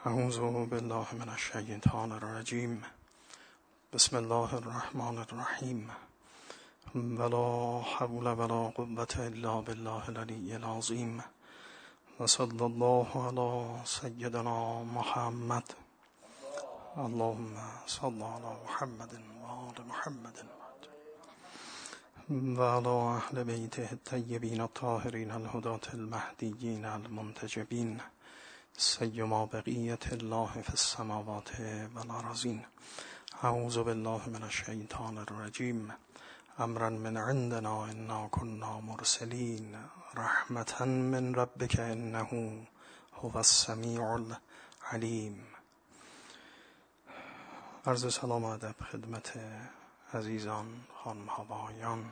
اعوذ بالله من الشیطان الرجیم. بسم الله الرحمن الرحیم. ولا حول ولا قوة الا بالله العلی العظیم. وصلی الله علی سیدنا محمد. اللهم صل علی محمد و آل محمد و علی اهل بیته الطیبین الطاهرین الهداة المهدیین المنتجبین سیما بقیت الله فی السماوات و الارضین. اعوذ بالله من الشیطان الرجیم. امرا من عندنا انا كنا مرسلین رحمتا من ربک انه هو السمیع العلیم. عرض سلام و ادب خدمت عزیزان، خانم‌ها و آقایان.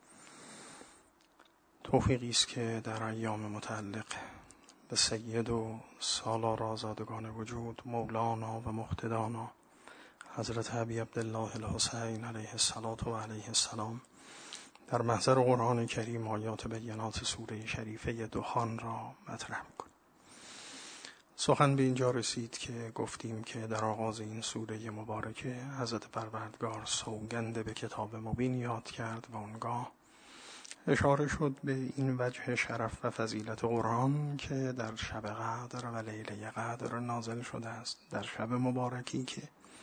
توفیقی است که در ایام متعلق به سید و سالار آزادگان وجود مولانا و مقتدانا حضرت ابی عبدالله الحسین علیه الصلاة و علیه السلام در محضر قرآن کریم آیات بینات سوره شریفه دخان را مطرح می‌کنیم. سخن به اینجا رسید که گفتیم که در آغاز این سوره مبارکه حضرت پروردگار سوگند به کتاب مبین یاد کرد و اونگاه اشاره شد به این وجه شرف و فضیلت قرآن که در شب قدر و لیله قدر نازل شده است، در شب مبارکی که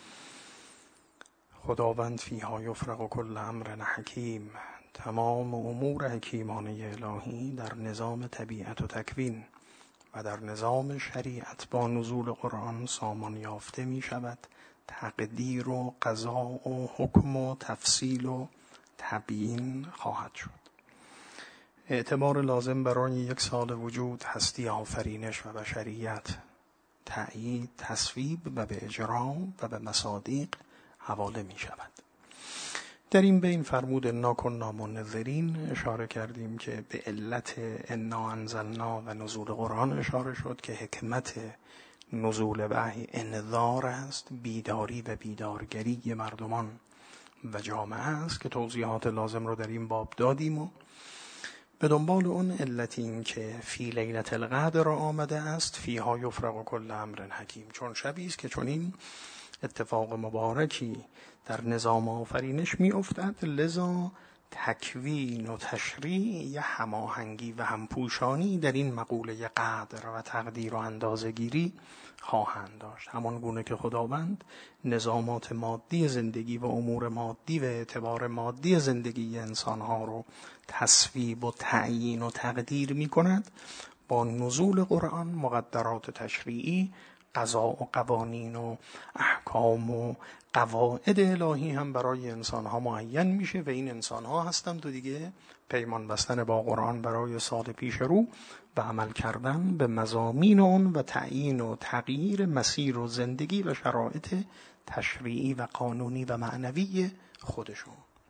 خداوند فیها یفرق کل امر حکیم، تمام امور حکیمانه الهی در نظام طبیعت و تکوین و در نظام شریعت با نزول قرآن سامان یافته می شود. تقدیر و قضا و حکم و تفصیل و تبیین خواهد شد. اعتبار لازم برای یک سال وجود هستی آفرینش و بشریت تأیید، تصویب و به اجرا و به مصادیق حواله می شود. در این بین فرمود انا کنا منذرین اشاره کردیم که به علت انا انزلنا و نزول قرآن اشاره شد که حکمت نزول وحی انذار است، بیداری و بیدارگری مردمان و جامعه است که توضیحات لازم رو در این باب دادیم و به دنبال اون علت این که فی لیلة القدر آمده است فیها یفرق کل امر حکیم، چون شبی است که چون این اتفاق مبارکی در نظام آفرینش می افتد، لذا تکوین و تشریع یا هماهنگی و همپوشانی در این مقوله قدر و تقدیر و اندازه‌گیری خواهند داشت. همان گونه که خداوند نظامات مادی زندگی و امور مادی و اعتبار مادی زندگی انسانها رو تصویب و تعیین و تقدیر می کند، با نزول قرآن مقدرات تشریعی، قضا و قوانین و احکام و قواعد الهی هم برای انسانها معین میشه و این انسانها هستند و دیگه پیمان بستن با قرآن برای سال پیش رو و عمل کردن به مضامین اون و تعیین و تغییر مسیر و زندگی و شرایط تشریعی و قانونی و معنوی خودشون.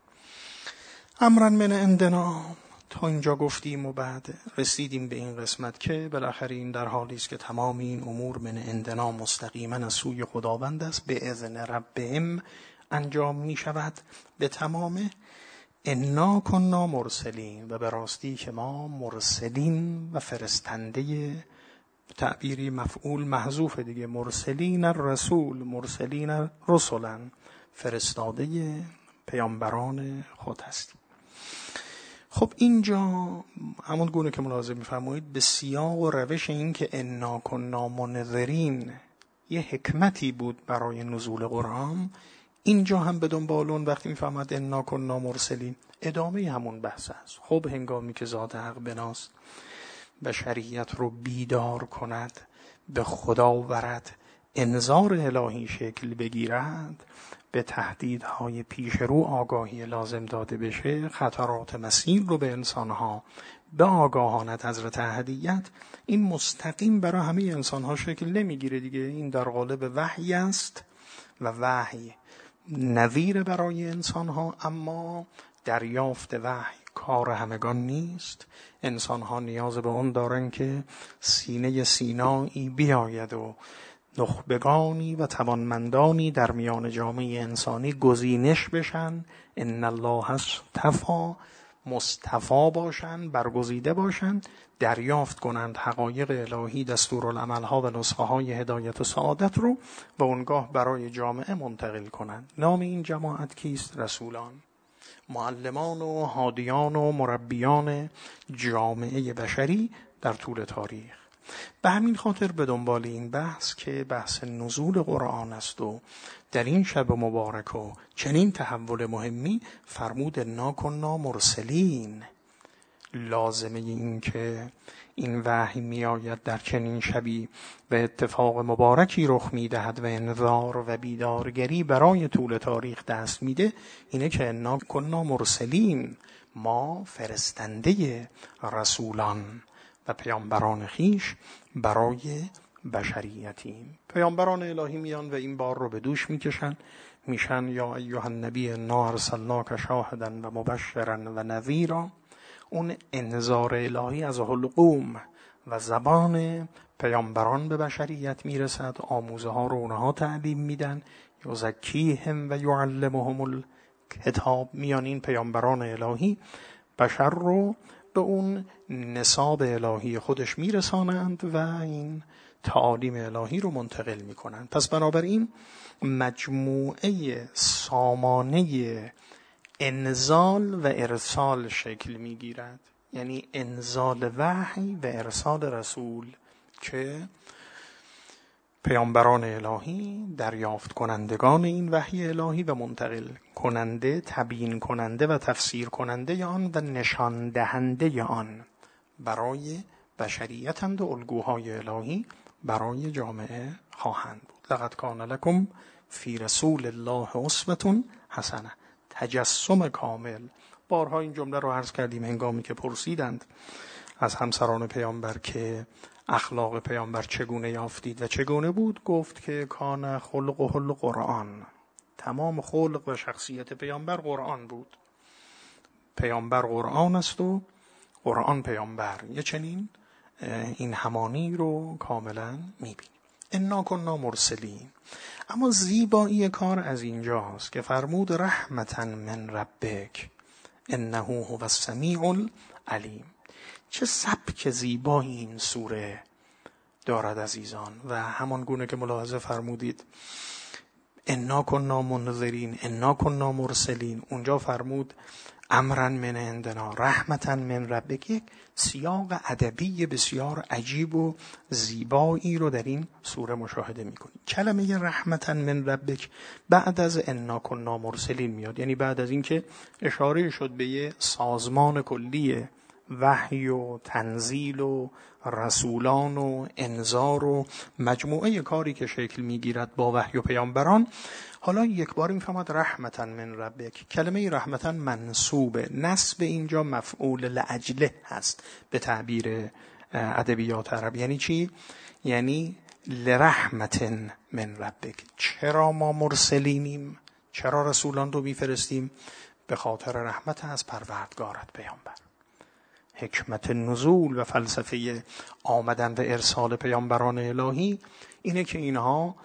امرا من عندنا تا اینجا گفتیم و بعد رسیدیم به این قسمت که بالاخره این در حالی است که تمام این امور من عندنا مستقیما از سوی خداوند است، به اذن ربهم انجام می شود به تمام. انا کنا مرسلین، و به راستی که ما مرسلین و فرستنده، تعبیری مفعول محذوف دیگه، مرسلین الرسول، مرسلین رسولا، فرستاده پیامبران خود هستیم. خب اینجا همون گونه که ملاحظه می‌فرمایید به سیاق و روش این که انا کنا منذرین یه حکمتی بود برای نزول قرآن، اینجا هم به دنبال اون وقتی می‌فرماد انا کنا مرسلین ادامه همون بحث است. خب هنگامی که ذات حق بناست بشریت رو بیدار کند، به خدا ورد، انذار الهی شکل بگیرد، به تهدیدهای پیش رو آگاهی لازم داده بشه، خطرات مسیر رو به انسانها به آگاهانت حضرت احدیت، این مستقیم برای همه انسانها شکل نمیگیره دیگه. این در قالب وحی است و وحی نظیر برای انسانها، اما دریافت وحی کار همگان نیست. انسانها نیاز به اون دارن که سینه سینایی بیاید و نخبگانی و توانمندانی در میان جامعه انسانی گزینش بشن. ان الله اصطفی مصطفی باشند، برگزیده باشند، دریافت کنند حقایق الهی، دستورالعملها و نسخه های هدایت و سعادت رو و اونگاه برای جامعه منتقل کنند. نام این جماعت کیست؟ رسولان، معلمان و هادیان و مربیان جامعه بشری در طول تاریخ. به همین خاطر به دنبال این بحث که بحث نزول قرآن است و در این شب مبارک و چنین تحول مهمی فرمود انا کنا مرسلین. لازمه این که این وحی می آید در چنین شبی و اتفاق مبارکی رخ می دهد و انذار و بیدارگری برای طول تاریخ دست میده، اینه که انا کنا مرسلین، ما فرستنده رسولان و پیامبران خیش برای بشریتیم. پیامبران الهی میان و این بار رو به دوش میکشن، میشن یا ایها النبی انا ارسلناک شاهدا و مبشرا و نذیرا. اون انذار الهی از حلقوم و زبان پیامبران به بشریت میرسد، آموزه ها رو اونها تعلیم میدن، یزکیهم و یعلمهم الکتاب. میان این پیامبران الهی بشر رو به اون نصاب الهی خودش میرسانند و این تعالیم الهی رو منتقل میکنند. پس بنابراین مجموعه سامانه انزال و ارسال شکل میگیرد، یعنی انزال وحی و ارسال رسول که پیامبران الهی دریافت کنندگان این وحی الهی و منتقل کننده، تبیین کننده و تفسیر کننده آن و نشان دهنده آن برای بشریتند و الگوهای الهی برای جامعه خواهند بود. لقد کان لکم فی رسول الله اسوة حسنه، تجسم کامل. بارها این جمله رو عرض کردیم هنگامی که پرسیدند از همسران پیامبر که اخلاق پیامبر چگونه یافتید و چگونه بود، گفت که کان خلقه القرآن. تمام خلق و شخصیت پیامبر قرآن بود. پیامبر قرآن است و قرآن پیامبر. یه چنین این همانی رو کاملا میبینیم. انا کنا مرسلین. اما زیبایی کار از اینجاست که فرمود رحمتا من ربک انه هو السمیع العلیم. چه سبک زیبایی این سوره دارد عزیزان. و همان گونه که ملاحظه فرمودید انا کنا منذرین، انا کنا مرسلین، اونجا فرمود امرا من عندنا رحمتا من ربک. یک سیاق ادبی بسیار عجیب و زیبایی رو در این سوره مشاهده میکنید. کلمه رحمتا من ربک بعد از انا کنا مرسلین میاد، یعنی بعد از اینکه اشاره شد به یه سازمان کلی وحی و تنزیل و رسولان و انذار و مجموعه کاری که شکل میگیرد با وحی و پیامبران، حالا یک بار میفهمد رحمتا من ربک. کلمه رحمتا منصوبه، نصب اینجا مفعول لاجله هست به تعبیر ادبیات عرب. یعنی چی؟ یعنی لرحمت من ربک. چرا ما مرسلینیم؟ چرا رسولان رو میفرستیم؟ به خاطر رحمت از پروردگارت پیامبر. حکمت نزول و فلسفه آمدن و ارسال پیامبران الهی اینه که اینها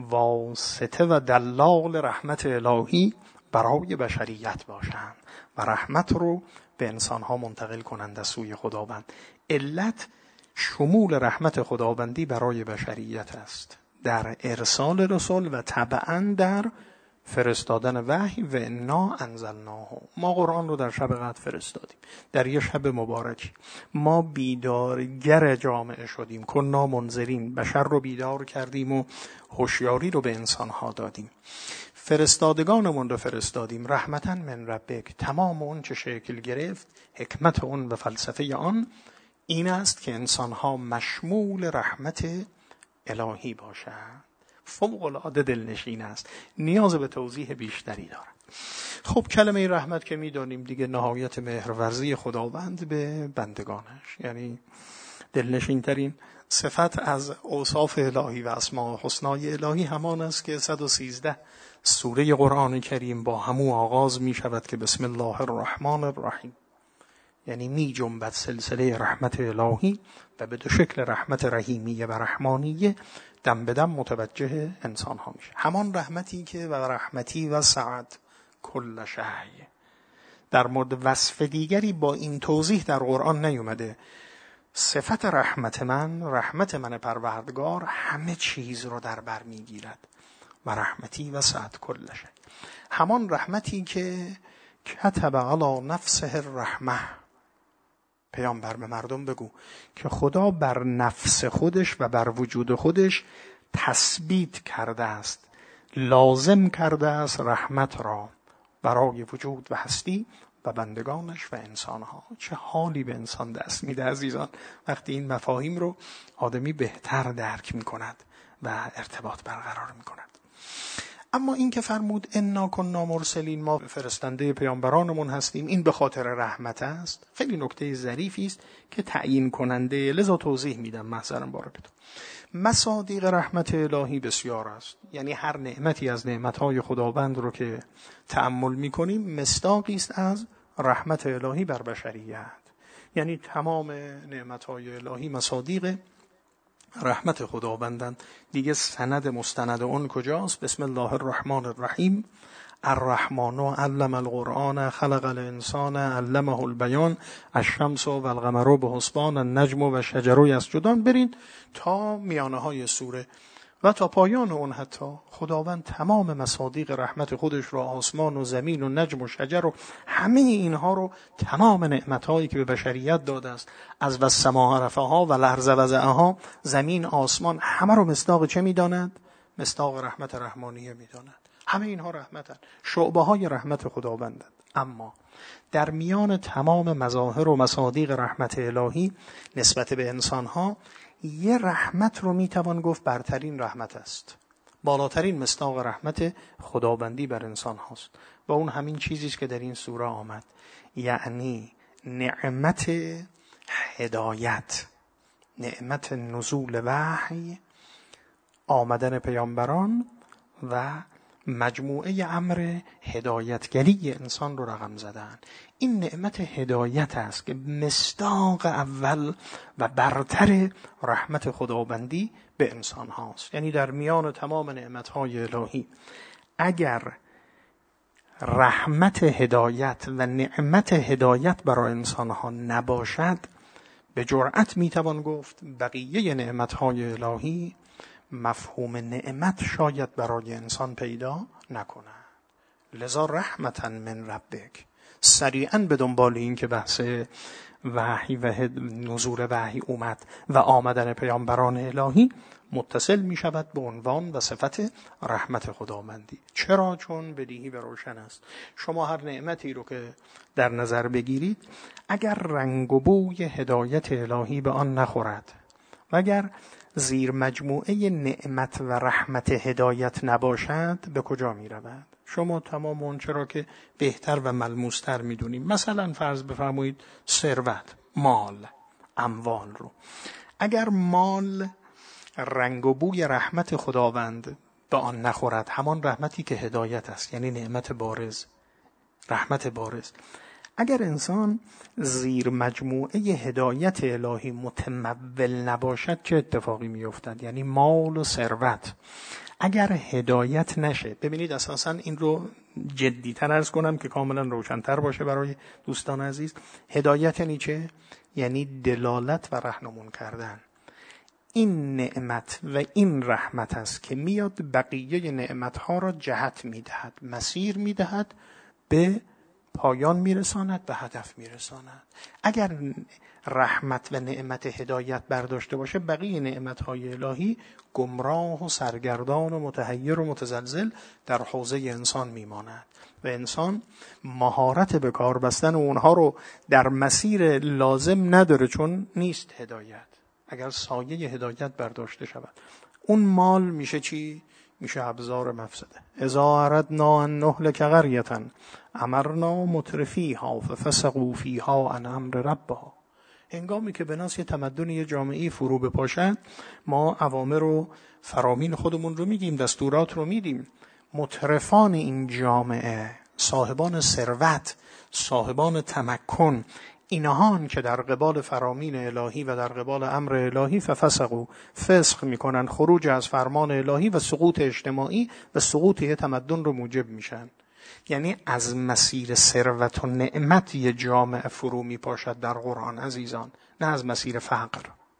واسطه و دلال رحمت الهی برای بشریت باشند و رحمت رو به انسانها منتقل کنند از سوی خداوند. علت شمول رحمت خداوندی برای بشریت است در ارسال رسول و طبعا در فرستادن وحی. و انا انزلناه، ما قرآن رو در شب قدر فرستادیم، در یه شب مبارک. ما بیدارگر جامعه شدیم، کنا منذرین، بشر رو بیدار کردیم و هوشیاری رو به انسانها دادیم. فرستادگانمون رو فرستادیم رحمتا من ربک. تمام اون چه شکل گرفت، حکمت اون و فلسفه آن این است که انسانها مشمول رحمت الهی باشند. فوق العاده دلنشین است، نیاز به توضیح بیشتری دارد. خب کلمه رحمت که میدانیم دیگه نهایت مهرورزی خداوند به بندگانش، یعنی دلنشین ترین صفت از اوصاف الهی و اسماء حسنای الهی همان است که 113 سوره قرآن کریم با همو آغاز می شود که بسم الله الرحمن الرحیم، یعنی می جنبد سلسله رحمت الهی و به دو شکل رحمت رحیمیه و رحمانیه دم به دم متوجه انسان ها میشه. همان رحمتی که و رحمتی و سعد کل شیء، در مورد وصف دیگری با این توضیح در قرآن نیومده. صفت رحمت من پروردگار همه چیز رو در بر میگیرد و رحمتی وسعت کل شیء. همان رحمتی که کتب علی نفسه الرحمه، پیامبر به مردم بگو که خدا بر نفس خودش و بر وجود خودش تثبیت کرده است، لازم کرده است رحمت را برای وجود و هستی و بندگانش و انسانها. چه حالی به انسان دست میده عزیزان وقتی این مفاهیم رو آدمی بهتر درک میکند و ارتباط برقرار میکند. اما این که فرمود انا کنا مرسلین، ما فرستنده پیامبرانمون هستیم، این به خاطر رحمت است، خیلی نکته ظریفی است که تعیین کننده، لذا توضیح میدم محضرم بارکتون. مصادیق رحمت الهی بسیار است، یعنی هر نعمتی از نعمتهای خداوند رو که تأمل میکنیم مصداقی است از رحمت الهی بر بشریت. یعنی تمام نعمتهای الهی مصادیق رحمت خداوندند. دیگه سند مستند اون کجاست؟ بسم الله الرحمن الرحیم. الرحمن علم القرآن خلق الانسان علمه البیان الشمس و القمر بحسبان النجم و شجر یسجدان. برید تا میانه های سوره و تا پایان اون حتی خداوند تمام مصادیق رحمت خودش رو، آسمان و زمین و نجم و شجر و همه اینها رو، تمام نعمتهایی که به بشریت داده است، از والسماء رفعها و الارض وضعها، زمین آسمان، همه رو مصداق چه میداند؟ مصداق رحمت رحمانیه میداند. همه اینها رحمتند، شعبه های رحمت خداوندند. اما در میان تمام مظاهر و مصادیق رحمت الهی نسبت به انسانها، یه رحمت رو میتوان گفت برترین رحمت است، بالاترین مصداق رحمت خداوندی بر انسان هاست و اون همین چیزی است که در این سوره آمد، یعنی نعمت هدایت، نعمت نزول وحی، آمدن پیامبران و مجموعه امر هدایتگری انسان رو رقم زدن. این نعمت هدایت است که مصداق اول و برتر رحمت خداوندی به انسان هاست. یعنی در میان تمام نعمتهای الهی اگر رحمت هدایت و نعمت هدایت برای انسان ها نباشد، به جرأت میتوان گفت بقیه نعمتهای الهی مفهوم نعمت شاید برای انسان پیدا نکنه. لذا رحمتا من ربک، سریعا به دنبال این که بحث وحی و نزول وحی اومد و آمدن پیامبران الهی، متصل می شود به عنوان و صفت رحمت خداوندی. چرا؟ چون بدیهی و روشن است. شما هر نعمتی رو که در نظر بگیرید، اگر رنگ و بوی هدایت الهی به آن نخورد و اگر زیر مجموعه نعمت و رحمت هدایت نباشد، به کجا می رود؟ شما تمام اون چرا که بهتر و ملموستر می دونیم. مثلا فرض بفرمایید ثروت، مال، اموال رو، اگر مال رنگ و بوی رحمت خداوند به آن نخورد، همان رحمتی که هدایت است، یعنی نعمت بارز، رحمت بارز، اگر انسان زیر مجموعه هدایت الهی متمول نباشد، چه اتفاقی می افتد؟ یعنی مال و ثروت اگر هدایت نشه، ببینید اساساً این رو جدی‌تر عرض کنم که کاملا روشن‌تر باشه برای دوستان عزیز. هدایت یعنی چه؟ یعنی دلالت و راهنمون کردن. این نعمت و این رحمت است که میاد بقیه نعمت‌ها را جهت می‌دهد، مسیر می‌دهد، به پایان میرساند، به هدف میرساند. اگر رحمت و نعمت هدایت برداشته باشه، بقیه نعمتهای الهی گمراه و سرگردان و متحیر و متزلزل در حوزه انسان میماند و انسان مهارت به کار بستن اونها رو در مسیر لازم نداره، چون نیست هدایت. اگر سایه هدایت برداشته شود، اون مال میشه چی؟ میشه ابزار مفسده. اذا اردنا ان نهلك قرية امرنا مترفیها ففسقوا فیها عن امر ربها. هنگامی که به ناس یه تمدن، یه جامعه فرو بپاشد، ما اوامر و فرامین خودمون رو میدیم، دستورات رو میدیم. مترفان این جامعه، صاحبان ثروت، صاحبان تمکن، اینهان که در قبال فرامین الهی و در قبال امر الهی ففسقوا، فسق میکنن، خروج از فرمان الهی و سقوط اجتماعی و سقوط یه تمدن رو موجب میشن. یعنی از مسیر ثروت و نعمت یه جامعه فرو می پاشد در قرآن عزیزان، نه از مسیر فقر.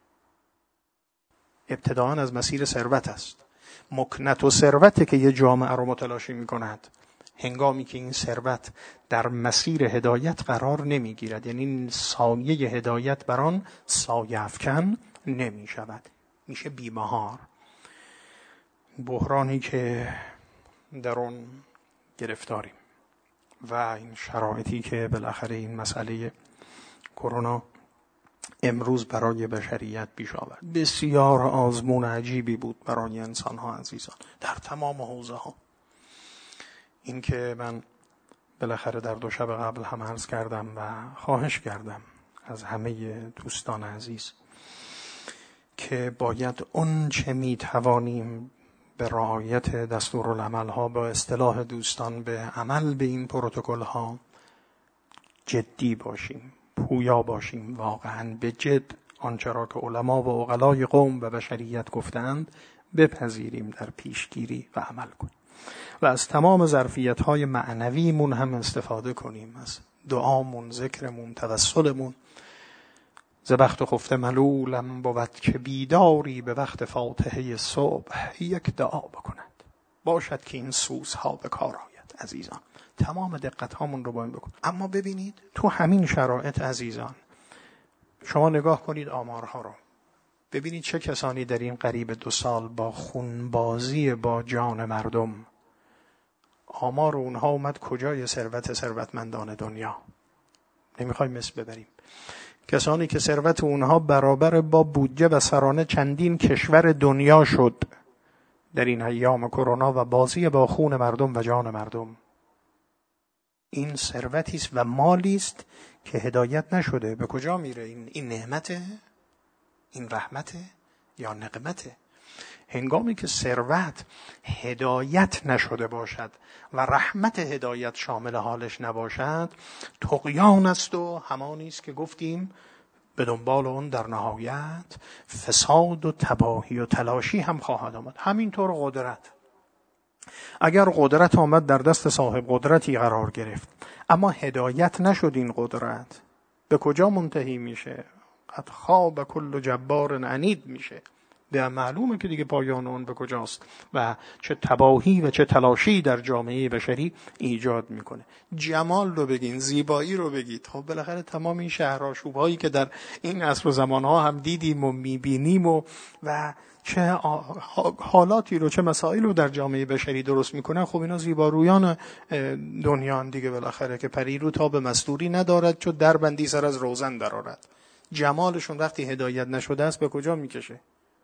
ابتداءً از مسیر ثروت است. مکنت و ثروته که یه جامعه رو متلاشی می کند. هنگامی که این ثروت در مسیر هدایت قرار نمی گیرد، یعنی سایه هدایت بر آن سایه افکن نمی شود، میشه بی‌مهار. بحرانی که در اون گرفتاریم و این شرایطی که بالاخره این مسئله کرونا امروز برای بشریت پیش آورد، بسیار آزمون عجیبی بود برای انسان ها عزیزان در تمام حوزه ها. این که من بالاخره در 2 شب قبل هم عرض کردم و خواهش کردم از همه دوستان عزیز که باید اون چه می توانیم به رعایت دستورالعمل ها، با اصطلاح دوستان به عمل به این پروتکل ها جدی باشیم، پویا باشیم، واقعا به جد آنچه را که علما و عقلای قوم و بشریت گفتند بپذیریم در پیشگیری و عمل کنیم و از تمام ظرفیت‌های معنویمون هم استفاده کنیم، از دعامون، ذکرمون، توسلمون. ز بخت خفته ملولم بود که بیداری به وقت فاتحه صبح یک دعا بکند، باشد که این سوزها به کار آید. عزیزان تمام دقت هامون رو با این بکن. اما ببینید تو همین شرایط عزیزان شما نگاه کنید آمارها رو، ببینید چه کسانی در این قریب 2 سال با خونبازی با جان مردم، آمار اونها اومد کجای ثروتمندان دنیا. نمیخوایم مثل ببریم. کسانی که ثروت اونها برابر با بودجه و سرانه چندین کشور دنیا شد در این ایام کرونا و بازی با خون مردم و جان مردم. این ثروتی است و مالی است که هدایت نشده. به کجا میره؟ این نعمته؟ این رحمته یا نقمته؟ هنگامی که ثروت هدایت نشده باشد و رحمت هدایت شامل حالش نباشد، طغیان است و همانی است که گفتیم به دنبال اون در نهایت فساد و تباهی و تلاشی هم خواهد آمد. همینطور قدرت، اگر قدرت آمد در دست صاحب قدرتی قرار گرفت اما هدایت نشد، این قدرت به کجا منتهی میشه؟ قد خواب کل جبار عنید میشه. به معلومه که دیگه پایان اون به کجاست و چه تباهی و چه تلاشی در جامعه بشری ایجاد میکنه. جمال رو بگین، زیبایی رو بگید. خب بالاخره تمام این شهرآشوب‌هایی که در این عصر و زمانها هم دیدیم و میبینیم و چه حالاتی رو، چه مسائل رو در جامعه بشری درست میکنن، خب اینا زیبارویان دنیا دیگه بالاخره که پری رو تا به مستوری ندارد چو دربندی سر از روزن درآرد. جمالشون وقتی هدایت نشده است به کجا میکشه؟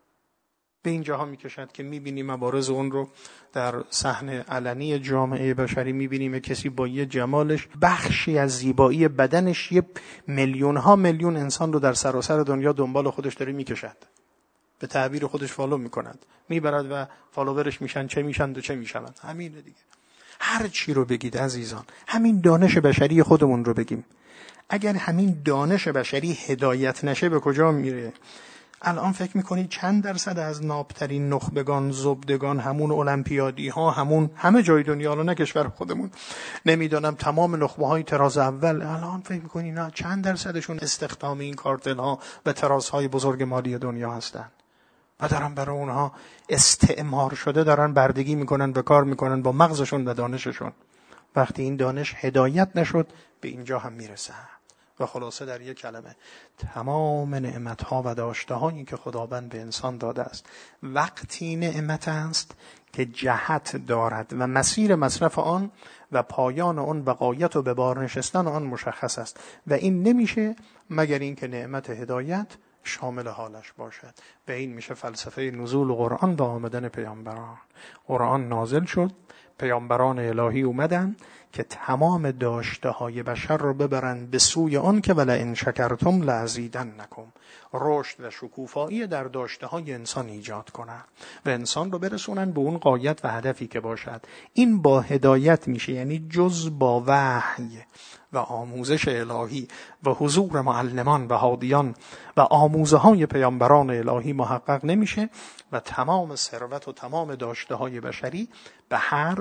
به این جاها میکشد که میبینیم مبارز اون رو در صحنه علنی جامعه بشری میبینیم کسی با یه جمالش، بخشی از زیبایی بدنش، یه میلیون‌ها میلیون انسان رو در سراسر دنیا دنبال خودش داره میکشد، به تعبیر خودش فالو میکنند، میبرد و فالوورش میشن، چه میشن و چه میشوند. همینه دیگه. هر چی رو بگید عزیزان، همین دانش بشری خودمون رو بگیم، اگر همین دانش بشری هدایت نشه به کجا میره؟ الان فکر میکنید چند درصد از نابترین نخبگان، زبدگان، همون المپیادی ها، همه جای دنیا، الان نه کشور خودمون، نمیدونم تمام نخبه های تراز اول، الان فکر میکنید نه چند درصدشون استخدام این کارتل ها و ترازهای بزرگ مالی دنیا هستن و دارن برای اونها استعمار شده دارن بردگی میکنن و کار میکنن با مغزشون و دانششون. وقتی این دانش هدایت نشد به اینجا هم میرسه. و خلاصه در یک کلمه تمام نعمت‌ها و داشته‌هایی که خداوند به انسان داده است وقتی نعمت است که جهت دارد و مسیر مصرف آن و پایان آن و غایت و به بار نشستن آن مشخص است و این نمیشه مگر اینکه نعمت هدایت شامل حالش باشد. و این میشه فلسفه نزول قرآن و آمدن پیامبران. قرآن نازل شد، پیامبران الهی اومدن که تمام داشته های بشر رو ببرن به سوی آن که ولئن شکرتم لازیدنکم، رشد و شکوفایی در داشته های انسان ایجاد کنن و انسان رو برسونن به اون غایت و هدفی که باشد. این با هدایت میشه، یعنی جز با وحی و آموزش الهی و حضور معلمان و هادیان و آموزه های پیامبران الهی محقق نمیشه و تمام ثروت و تمام داشته های بشری به هر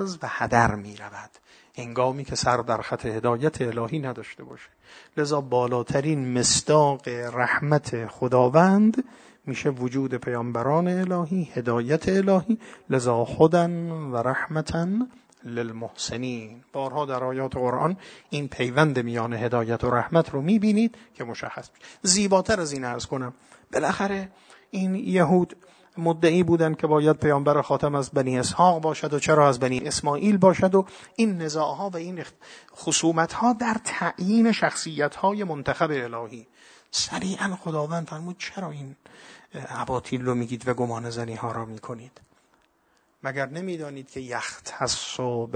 عجز و هدر می رود هنگامی که سر در خط هدایت الهی نداشته باشه. لذا بالاترین مصداق رحمت خداوند میشه وجود پیامبران الهی، هدایت الهی. لذا هدن و رحمتن للمحسنین. بارها در آیات قرآن این پیوند میان هدایت و رحمت رو میبینید که مشخص میشه. زیباتر از این عرض کنم، بالاخره این یهود مدعی بودن که باید پیامبر خاتم از بنی اسحاق باشد و چرا از بنی اسماعیل باشد و این نزاعها و این خصومتها در تعیین شخصیتهای منتخب الهی. سریعا خداوند فرمود چرا این اباطیل رو میگید و گمان زنی ها را میکنید؟ مگر نمیدانید که یختص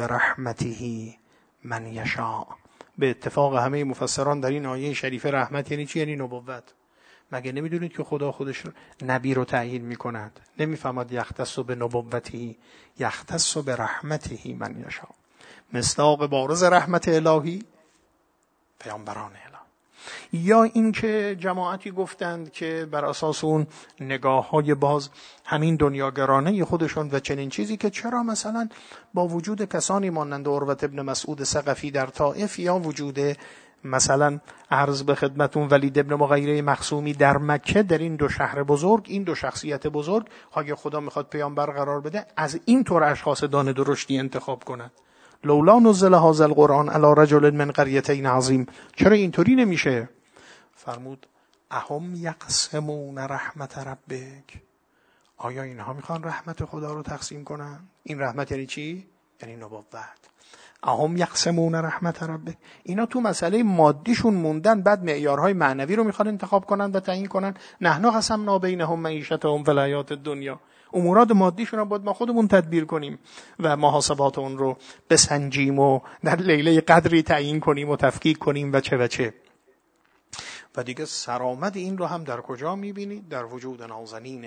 برحمته من یشاء؟ به اتفاق همه مفسران در این آیه شریفه رحمت یعنی چی؟ یعنی نبوت. مگر نمیدونید که خدا خودش نبی رو تعیین میکند؟ نمیفهمد یختص به نبوته، یختص به رحمته من یشاء. مصداق بارز رحمت الهی پیامبران الهی. یا اینکه جماعتی گفتند که بر اساس اون نگاه‌های باز همین دنیاگرانه خودشون و چنین چیزی که چرا مثلا با وجود کسانی مانند عروة ابن مسعود ثقفی در طائف یا وجود مثلا عرض به خدمتون ولید ابن مغیره مخزومی در مکه، در این دو شهر بزرگ، این دو شخصیت بزرگ، اگه خدا میخواد پیامبر قرار بده از این طور اشخاص دانه درشتی انتخاب کند. لولا نزل هذا القرآن علی رجل من قریتین عظیم. چرا اینطوری نمیشه؟ فرمود اهم یقسمون رحمت ربک. آیا اینها میخوان رحمت خدا رو تقسیم کنن؟ این رحمت یعنی چی؟ یعنی نبوت. اهم یقسمون رحمت ربک. اینا تو مسئله مادیشون موندن، بعد معیارهای معنوی رو میخوان انتخاب کنن و تعیین کنن. نحن قسمنا بینهم معیشتهم فی الحیاة الدنیا. امورات مادیشون رو باید ما خودمون تدبیر کنیم و محاسبات اون رو بسنجیم و در لیله قدری تعیین کنیم و تفکیک کنیم و چه و چه. و دیگه سرآمد این رو هم در کجا میبینید؟ در وجود نازنین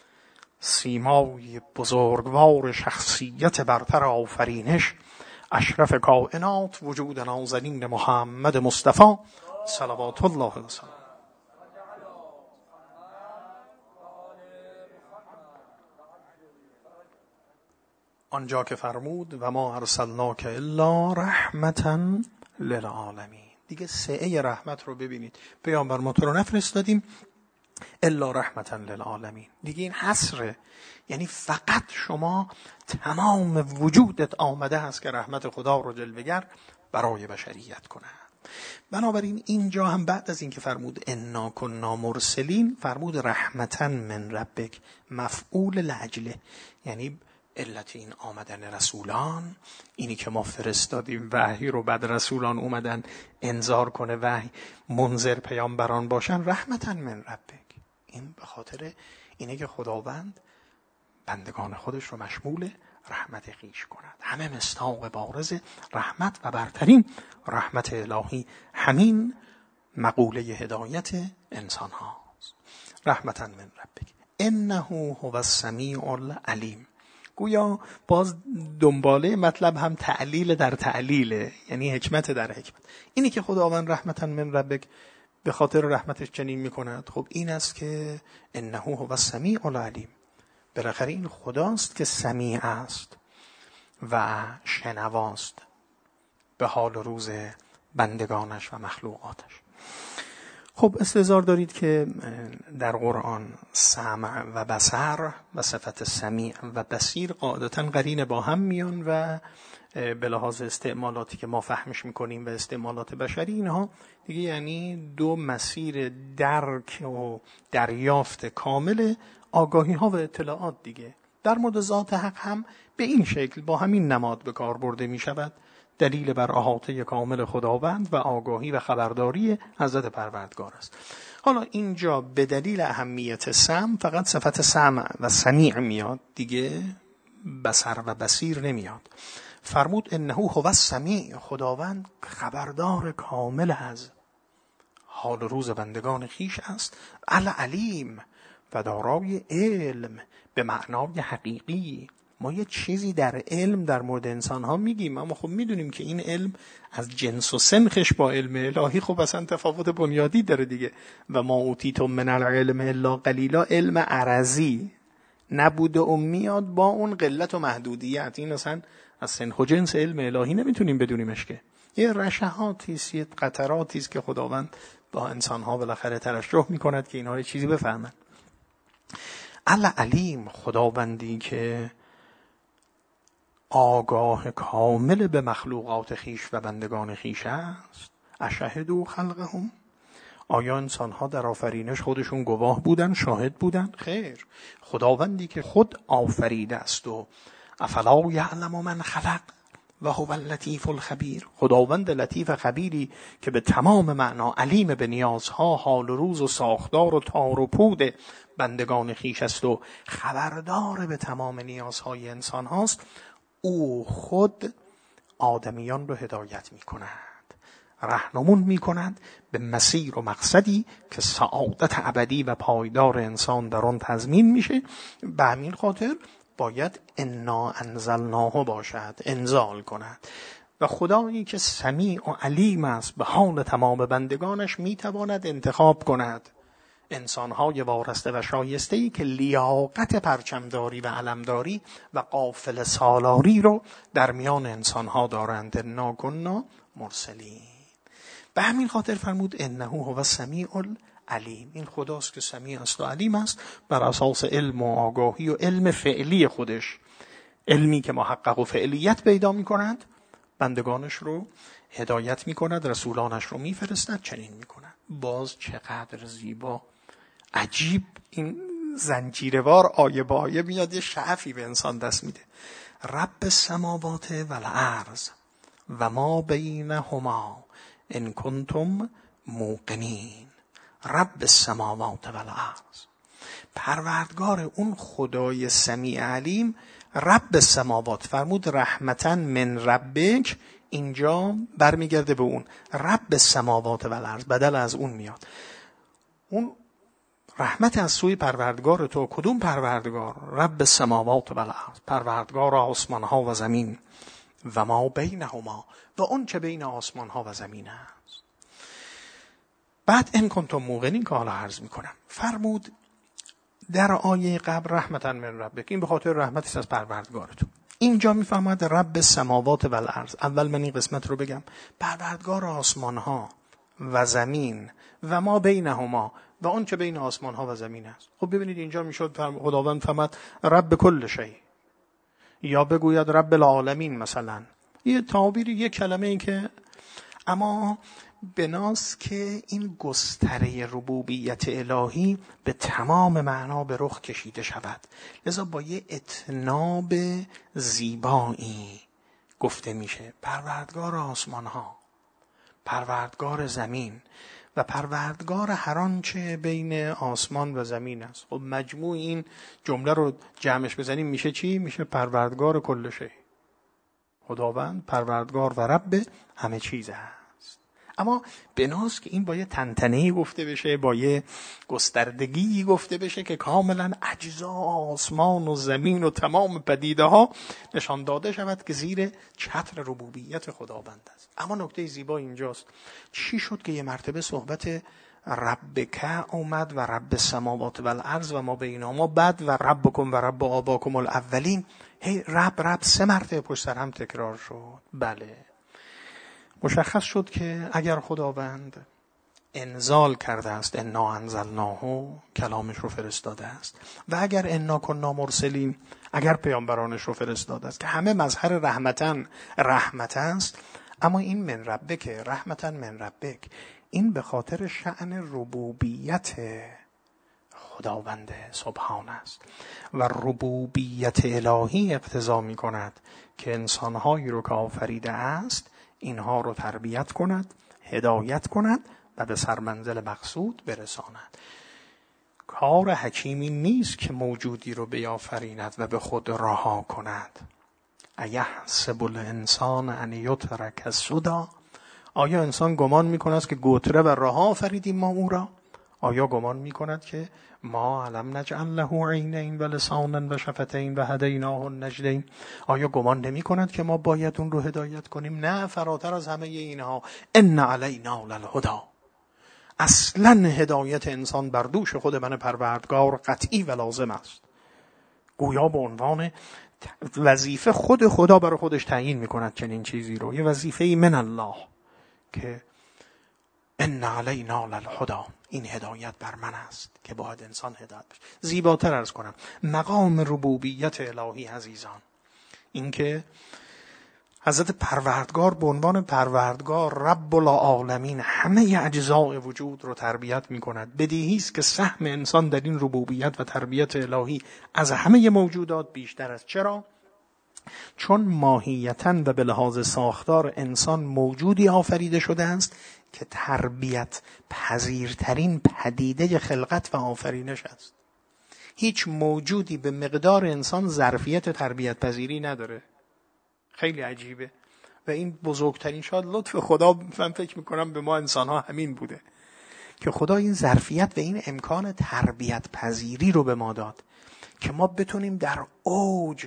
سیمای بزرگوار شخصیت برتر آفرینش، اشرف کائنات، وجود نازنین محمد مصطفی صلوات الله علیه. آنجا که فرمود و ما ارسلناک الا رحمتا للعالمین. دیگه سعه رحمت رو ببینید. پیامبر ما تو رو نفرستادیم الا رحمتا للعالمین. دیگه این حصره، یعنی فقط شما تمام وجودت آمده هست که رحمت خدا رو جلوه‌گر برای بشریت کنه. بنابراین اینجا هم بعد از این که فرمود انا کنا مرسلین، فرمود رحمتا من ربک، مفعول لاجله. یعنی علت این آمدن رسولان، اینی که ما فرستادیم وحی رو، بعد رسولان اومدن انذار کنه وحی، منذر پیامبران باشن، رحمتا من ربک. این به خاطر اینه که خداوند بندگان خودش رو مشمول رحمت خویش کند. همه مصداق بارز رحمت و برترین رحمت الهی همین مقوله هدایت انسان هاست. رحمتا من ربک انه هو السمیع العلیم. گویا باز دنباله مطلب هم تعلیل در تعلیله، یعنی حکمت در حکمت. اینی که خداوند رحمتا من ربک به خاطر رحمتش چنین میکند، خب این است که انه هو السمیع العلیم. بالاخره این خداست که سمیع است و شنواست به حال روز بندگانش و مخلوقاتش. خب استحضار دارید که در قرآن سمع و بصر و صفت سمیع و بصیر قاعدتاً قرین با هم میان و به لحاظ استعمالاتی که ما فهمش میکنیم و استعمالات بشری، اینها دیگه یعنی دو مسیر درک و دریافت کامل آگاهی ها و اطلاعات دیگه. در مورد ذات حق هم به این شکل با همین نماد به کار برده می شود، دلیل بر احاطه کامل خداوند و آگاهی و خبرداری حضرت پروردگار است. حالا اینجا به دلیل اهمیت سمع فقط صفت سمع و سمیع میاد دیگه، بصر و بصیر نمیاد. فرمود انه هو السمیع، خداوند خبردار کامل از حال روز بندگان خیش است، العلیم و دارای علم به معنای حقیقی. ما یه چیزی در علم در مورد انسان ها میگیم، اما خب میدونیم که این علم از جنس و سنخش با علم الهی خب اصلا تفاوت بنیادی داره دیگه. و ما اوتیتم من العلم الا قلیلا، علم عرضی نبوده و میاد با اون قلت و محدودیت. این اصلا از سنخ و جنس علم الهی نمیتونیم بدونیمش که یه رشحاتیست، یه قطراتیست که خداوند با انسانها بالاخره ترشح میکند که اینها چیزی بفهمن. العلیم، خداوندی که آگاه کامل به مخلوقات خیش و بندگان خیش است. اشهدوا خلقهم، آیا انسانها در آفرینش خودشون گواه بودن، شاهد بودن؟ خیر، خداوندی که خود آفریده است. و افلا یعلم من خلق و هو اللطیف الخبیر، خداوند لطیف خبیری که به تمام معنا علیم به نیازها، حال و روز و ساختار و تار و پود بندگان خیش است و خبردار به تمام نیازهای انسان هاست، او خود آدمیان رو هدایت می کند، راهنمون می کند به مسیر و مقصدی که سعادت ابدی و پایدار انسان در آن تضمین میشه. به همین خاطر باید انا انزلناه باشد، انزال کند. و خدایی که سمیع و علیم است به حال تمام بندگانش میتواند انتخاب کند انسانهای وارسته و شایسته‌ای که لیاقت پرچمداری و علمداری و قافله سالاری رو در میان انسانها دارند. انا کنا مرسلین. به همین خاطر فرمود انه هو السمیع العلیم. این خداست که سمیع است و علیم است، بر اساس علم و آگاهی و علم فعلی خودش، علمی که محقق و فعلیت پیدا می کند، بندگانش رو هدایت می کند، رسولانش رو می فرستد، چنین می کند. باز چقدر زیبا، عجیب این زنجیروار آیه با آیه میاد یه شعفی به انسان دست میده. رب السماوات والارض و ما بینهما ان کنتم موقنین. رب السماوات والارض، پروردگار اون خدای سمیع علیم. رب السماوات فرمود رحمتاً من ربک، اینجا برمیگرده به اون رب السماوات والارض، بدل از اون میاد. اون رحمت از سوی پروردگار تو. کدوم پروردگار؟ رب السماوات والارض، پروردگار آسمان ها و زمین. و ما بینهما، و اون چه بین آسمان ها و زمین است. بعد ان کنتم موقنین که حالا عرض میکنم، فرمود در آیه قبل رحمتاً من ربک، این به خاطر رحمتی از پروردگارتون. اینجا میفهمد رب السماوات والارض. اول من این قسمت رو بگم، پروردگار آسمان ها و زمین و ما بینهما، و اون چه بین آسمان ها و زمین است. خب ببینید اینجا میشد خداوند فرمود رب کل شیء، یا بگوید رب العالمین مثلا، یه تعبیری، یه کلمه این که، اما بناست که این گستره ربوبیت الهی به تمام معنا به رخ کشیده شود، لذا با یه اتناب زیبایی گفته میشه پروردگار آسمان ها، پروردگار زمین و پروردگار هر آنچه بین آسمان و زمین است. خب مجموع این جمله رو جمعش بزنیم میشه چی؟ میشه پروردگار کل شیء. خداوند پروردگار و رب همه چیز است. اما بناست که این با یه تنتنهی گفته بشه، با یه گستردگی گفته بشه که کاملا اجزا آسمان و زمین و تمام پدیده ها نشان داده شود که زیر چتر ربوبیت خداوند است. اما نکته زیبا اینجاست، چی شد که یه مرتبه صحبت ربک اومد و رب السماوات والارض و ما بینهما، بعد و ربکم و رب آباکم الاولین، هی رب 3 مرتبه پشت سر هم تکرار شد. بله، مشخص شد که اگر خداوند انزال کرده است، انا انزلناه، کلامش رو فرستاده است، و اگر انا کنا مرسلین، اگر پیامبرانش رو فرستاده است که همه مظهر رحمت است، اما این من ربک، رحمتاً من ربک، این به خاطر شأن ربوبیت خداوند سبحان است. و ربوبیت الهی اقتضا می کند که انسانهایی رو که آفریده است اینها رو تربیت کند، هدایت کند و به سرمنزل مقصود برساند. کار حکیمی نیست که موجودی رو بیافریند و به خود رها کند. ایحسب الانسان ان یترک سدی، آیا انسان گمان میکند که گوتره و رها آفریدیم ما او را؟ آیا گمان میکند که ما علم نجعل له عینین و لسانا و شفتین و هدیناه النجدین؟ آیا گمان نمی کند که ما باید اون رو هدایت کنیم؟ نه، فراتر از همه اینها، ان علینا للهدی، اصلا هدایت انسان بر دوش خود من پروردگار قطعی و لازم است. گویا به عنوان وظیفه خود خدا برای خودش تعیین میکند چنین چیزی رو، یه وظیفه من الله که ان علینا للهدی، این هدایت بر من است که باید انسان هدایت بشه. زیباتر عرض کنم، مقام ربوبیت الهی عزیزان، این که حضرت پروردگار به عنوان پروردگار رب العالمین همه اجزای وجود رو تربیت می کند. بدیهی است که سهم انسان در این ربوبیت و تربیت الهی از همه موجودات بیشتر است. چرا؟ چون ماهیتاً و به لحاظ ساختار انسان موجودی آفریده شده است که تربیت پذیرترین پدیده خلقت و آفرینش است. هیچ موجودی به مقدار انسان ظرفیت تربیت پذیری نداره. خیلی عجیبه و این بزرگترین شاید لطف خدا، من فکر میکنم به ما انسان ها همین بوده که خدا این ظرفیت و این امکان تربیت پذیری رو به ما داد که ما بتونیم در اوج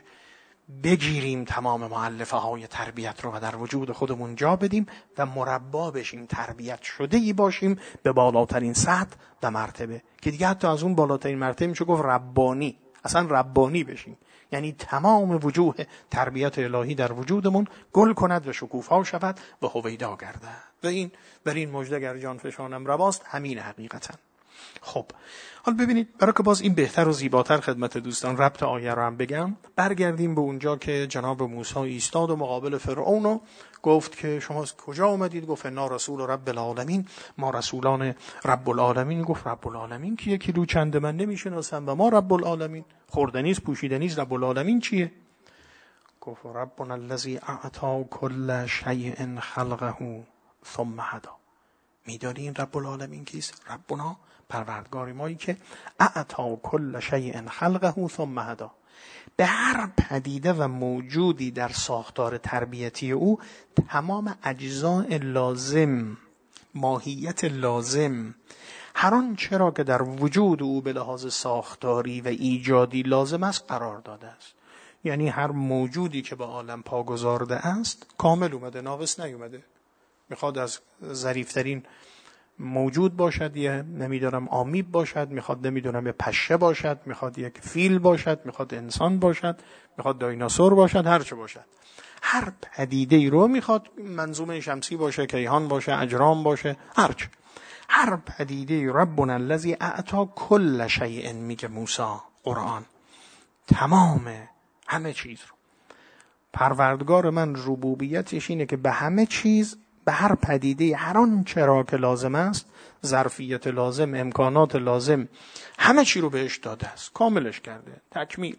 بگیریم تمام مؤلفه های تربیت رو و در وجود خودمون جا بدیم و مربا بشیم، تربیت شده ای باشیم به بالاترین سطح و مرتبه، که دیگه حتی از اون بالاترین مرتبه میشه گفت ربانی، اصلا ربانی بشیم، یعنی تمام وجوه تربیت الهی در وجودمون گل کند و شکوفا شود و هویدا گردد. و این بر این مژده گر جان فشانم رواست، همین حقیقتا. خب حالا ببینید، برای که باز این بهتر و زیباتر خدمت دوستان ربط آیه رو هم بگم، برگردیم به اونجا که جناب موسی ایستاد و مقابل فرعون و گفت که شما از کجا آمدید؟ گفت انا رسول رب العالمین، ما رسولان رب العالمین. گفت رب العالمین کیه؟ کیلو چنده من نمیشناسم و ما رب العالمین، خوردنیست پوشیدنیست، رب العالمین چیه؟ گفت ربنا الذی اعطی کل شیء خلقه ثم هدی. میدانی این رب العالمین کیست؟ ربنا، پروردگار مایی که اعطا کل شیء خلقه ثم هدی، به هر پدیده و موجودی در ساختار تربیتی او تمام اجزای لازم، ماهیت لازم، هر آنچه را که در وجود او به لحاظ ساختاری و ایجادی لازم است قرار داده است. یعنی هر موجودی که به عالم پا گذارده است کامل اومده، ناقص نیومده. میخواد از ظریفترین موجود باشد، یه نمیدونم آمیب باشد، میخواد نمیدونم یه پشه باشد، میخواد یک فیل باشد، میخواد انسان باشد، میخواد دایناسور باشد، هر چه باشد، هر پدیده ای رو میخواد، منظومه شمسی باشه، کیهان باشه، اجرام باشه، هر پدیده ربنا الذی اعطی کل شیء، میگه موسی قرآن، تمام همه چیز رو. پروردگار من ربوبیتش اینه که به همه چیز، به هر پدیده، هر آنچه را که لازم است، ظرفیت لازم، امکانات لازم، همه چی رو بهش داده است، کاملش کرده، تکمیل.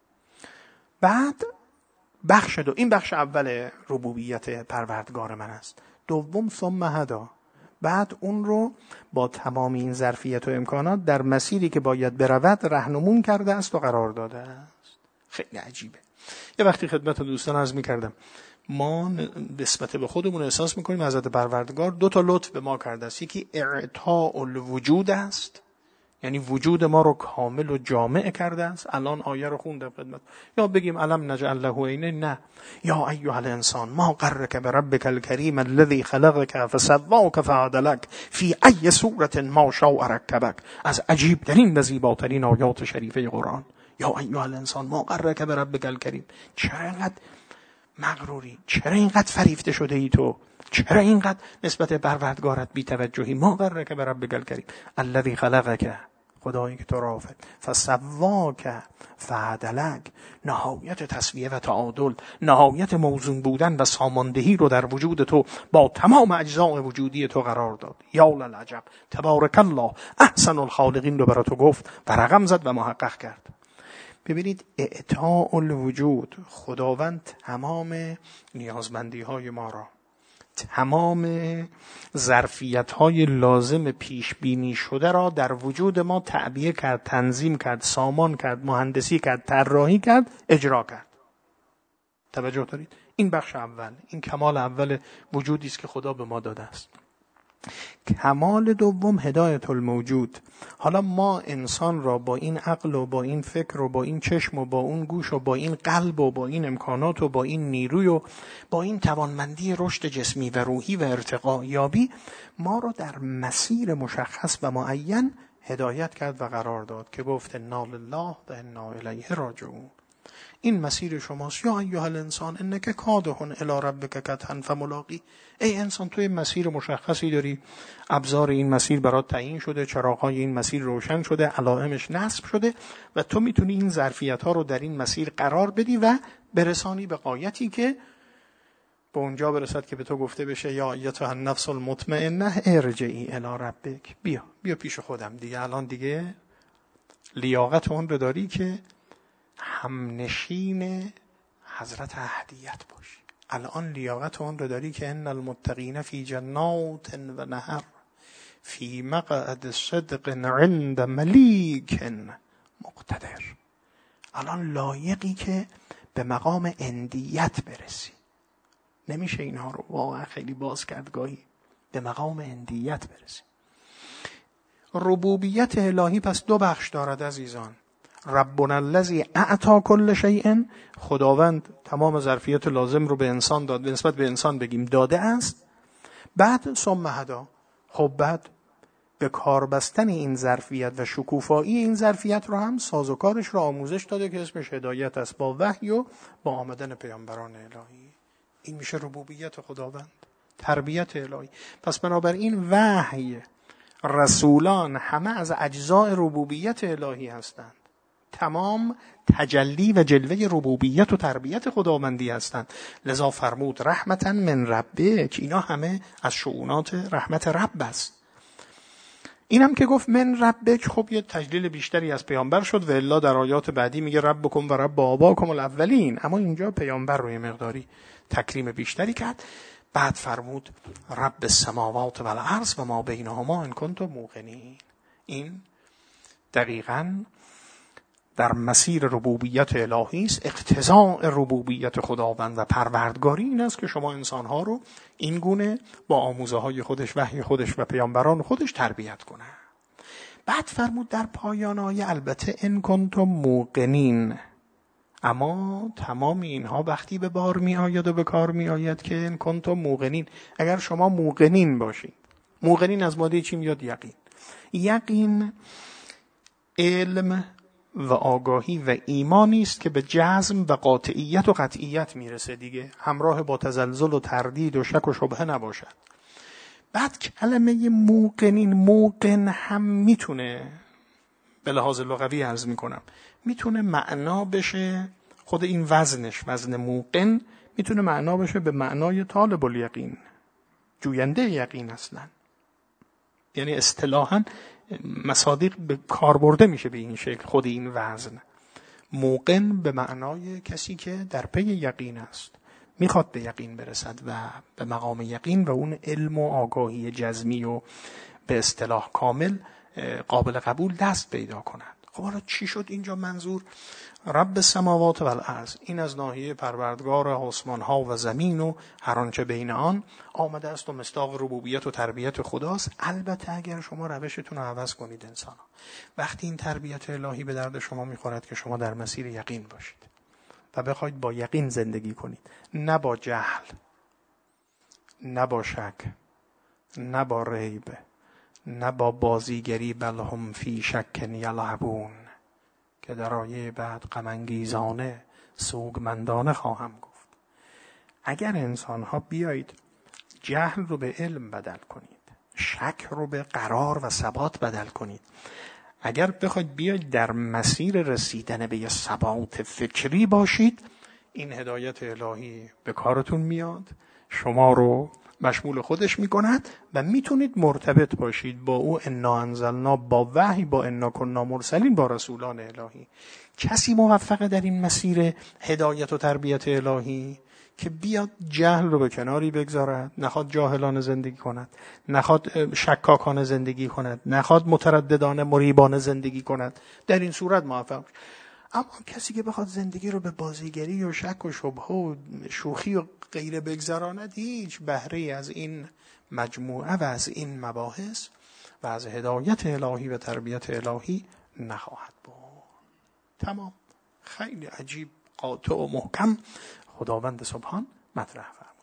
بعد بخش دو، این بخش اول ربوبیت پروردگار من است. دوم ثم هدی، بعد اون رو با تمام این ظرفیت و امکانات در مسیری که باید برود راهنمون کرده است و قرار داده است. خیلی عجیبه. یه وقتی خدمت دوستان عرض می‌کردم، ما نسبت به خودمون احساس میکنیم حضرت پروردگار دو تا لطف به ما کرده است. یکی اعطاء الوجود است، یعنی وجود ما رو کامل و جامع کرده است. الان آیه رو خوندم خدمت، یا بگیم الم نجعل له عینین، نه، یا ایها الانسان ما غرک بربک الکریم الذی خلقک فسواک فعدلک فی ای صورت ما شاء رکبک. از عجیب ترین و زیباترین آیات شریفه قرآن، یا ایها الانسان ما غرک بربک الکریم. چرا اینقدر مغروری؟ چرا اینقدر فریفته شده ای تو؟ چرا اینقدر نسبت پروردگارت بی توجهی؟ ما غرک بربک الکریم الذی خلقک، خدایی که تو را آفرید، فسواک فعدلک، نهایت تسویه و تعادل، نهایت موزون بودن و ساماندهی رو در وجود تو با تمام اجزای وجودی تو قرار داد. یا للعجب، تبارک الله احسن الخالقین رو برای تو گفت و رقم زد و محقق کرد. ببینید، اعطاء الوجود، خداوند تمام نیازمندی های ما را، تمام ظرفیت های لازم پیش بینی شده را در وجود ما تعبیه کرد، تنظیم کرد، سامان کرد، مهندسی کرد، طراحی کرد، اجرا کرد. توجه دارید؟ این بخش اول، این کمال اول وجودی است که خدا به ما داده است. کمال دوم هدایت الموجود. حالا ما انسان را با این عقل و با این فکر و با این چشم و با اون گوش و با این قلب و با این امکانات و با این نیروی و با این توانمندی رشد جسمی و روحی و ارتقا یابی، ما را در مسیر مشخص و معین هدایت کرد و قرار داد که گفت انا لله و انا الیه راجعون. این مسیر شماست یا ایها الانسان انک کادح الی ربک کدحا فملاقی. ای انسان توی مسیر مشخصی داری، ابزار این مسیر برات تعیین شده، چراغ‌های این مسیر روشن شده، علائمش نصب شده و تو میتونی این ظرفیت‌ها رو در این مسیر قرار بدی و برسانی به غایتی که به اونجا برسد که به تو گفته بشه یا ایتها النفس المطمئنه ارجعی الی ربک. بیا پیش خودم دیگه. الان دیگه لیاقت اون رو داری که همنشین حضرت احدیت باشی. الان لیاقت اون رو داری که ان المتقین فی جنات و نهر فی مقعد صدق عند ملیک مقتدر. الان لایقی که به مقام اندیت برسی. نمیشه اینها رو واقعا خیلی باز کرد گاهی. به مقام اندیت برسی. ربوبیت الهی پس دو بخش دارد عزیزان. ربنا الذی اعطی کل شیء، خداوند تمام ظرفیت لازم رو به انسان داد، به نسبت به انسان بگیم داده است. بعد ثم هدا، خب بعد به کار بستن این ظرفیت و شکوفایی این ظرفیت رو هم سازوکارش رو آموزش داده که اسمش هدایت است، با وحی و با آمدن پیامبران الهی. این میشه ربوبیت خداوند، تربیت الهی. پس بنابراین وحی، رسولان همه از اجزاء ربوبیت الهی هستند. تمام تجلی و جلوه ربوبیت و تربیت خداوندی هستند. لذا فرمود رحمتا من ربک، اینا همه از شؤونات رحمت رب است. اینم که گفت من ربک، خب یه تجلیل بیشتری از پیامبر شد و الا در آیات بعدی میگه ربکم و رب آباکم الاولین، اما اینجا پیامبر رو یه مقداری تکریم بیشتری کرد. بعد فرمود رب السماوات و الارض و ما بینهما ان کنتم موقنین. این دقیقاً در مسیر ربوبیت الهی است. اقتضاء ربوبیت خداوند و پروردگاری این است که شما انسانها رو این گونه با آموزه های خودش، وحی خودش و پیامبران خودش تربیت کنه. بعد فرمود در پایان آیه البته ان کنتم موقنین، اما تمام اینها وقتی به بار می آید و به کار می آید که ان کنتم موقنین، اگر شما موقنین باشید. موقنین از ماده چی میاد؟ یقین. یقین علم و آگاهی و ایمانی است که به جزم و قاطعیت و قطعیت میرسه دیگه، همراه با تزلزل و تردید و شک و شبهه نباشد. بعد کلمه موقنین، موقن هم میتونه به لحاظ لغوی عرض میکنم میتونه معنا بشه، خود این وزنش، وزن موقن میتونه معنا بشه به معنای طالب الیقین، جوینده یقین اصلا. یعنی اصطلاحاً مصادیق به کار برده میشه به این شکل. خود این وزن موقن به معنای کسی که در پی یقین است، میخواد به یقین برسد و به مقام یقین و اون علم و آگاهی جزمی و به اصطلاح کامل قابل قبول دست پیدا کند. خب حالا چی شد اینجا منظور؟ رب السماوات و الارض، این از ناحیه پروردگار آسمان ها و زمین و هر آنچه بین آن آمده است و مصداق ربوبیت و تربیت خداست. البته اگر شما روشتون رو عوض کنید انسان ها، وقتی این تربیت الهی به درد شما میخورد که شما در مسیر یقین باشید و بخواید با یقین زندگی کنید، نه با جهل، نه با شک، نه با ریب، نه با بازیگری، بل هم فی شک یلعبون، که در آیه بعد غم انگیزانه سوگمندانه خواهم گفت. اگر انسان‌ها بیایید جهل رو به علم بدل کنید، شک رو به قرار و ثبات بدل کنید، اگر بخواید بیایید در مسیر رسیدن به یه ثبات فکری باشید، این هدایت الهی به کارتون میاد، شما رو مشمول خودش میکند و میتونید مرتبط باشید با او. انا انزلنا، با وحی، با انا کنا مرسلین، با رسولان الهی. کسی موفقه در این مسیر هدایت و تربیت الهی که بیاد جهل رو به کناری بگذارد، نخواد جاهلانه زندگی کند، نخواد شکاکانه زندگی کند، نخواد مترددانه مریبانه زندگی کند، در این صورت موفق. اما کسی که بخواد زندگی رو به بازیگری و شک و شبهه و شوخی و غیره بگذراند، هیچ بهره از این مجموعه و از این مباحث و از هدایت الهی و تربیت الهی نخواهد بود. تمام. خیلی عجیب، قاطع و محکم خداوند سبحان مطرح فرمود.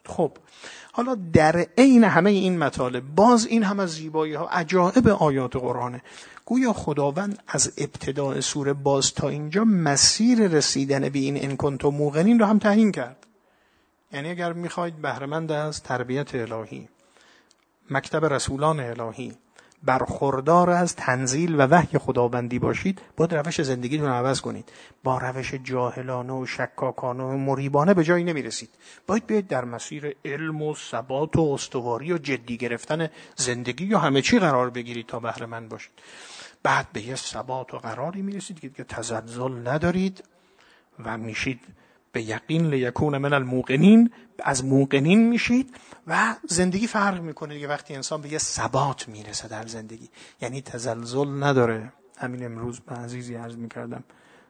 خب حالا در عین همه این مطالب باز این هم از زیبایی ها عجایب آیات قرآنه. گویا خداوند از ابتداء سوره باز تا اینجا مسیر رسیدن به این ان کنتم موقنین رو هم تعیین کرد. یعنی اگر میخواید بهره‌مند از تربیت الهی، مکتب رسولان الهی، برخوردار از تنزیل و وحی خداوندی باشید، باید روش زندگیتون رو عوض کنید. با روش جاهلانه و شکاکانه و مریبانه به جایی نمیرسید. باید بیاید در مسیر علم و ثبات و استواری و جدی گرفتن زندگی یا همه چی قرار بگیرید تا بهره مند باشید. بعد به یه ثبات و قراری میرسید که تزلزل ندارید و میشید به یقین لیکون من الموقنین، از موقنین میشید و زندگی فرق میکنه دیگه. وقتی انسان به یه ثبات میرسه در زندگی، یعنی تزلزل نداره. همین امروز به عزیزی عرض میکردم،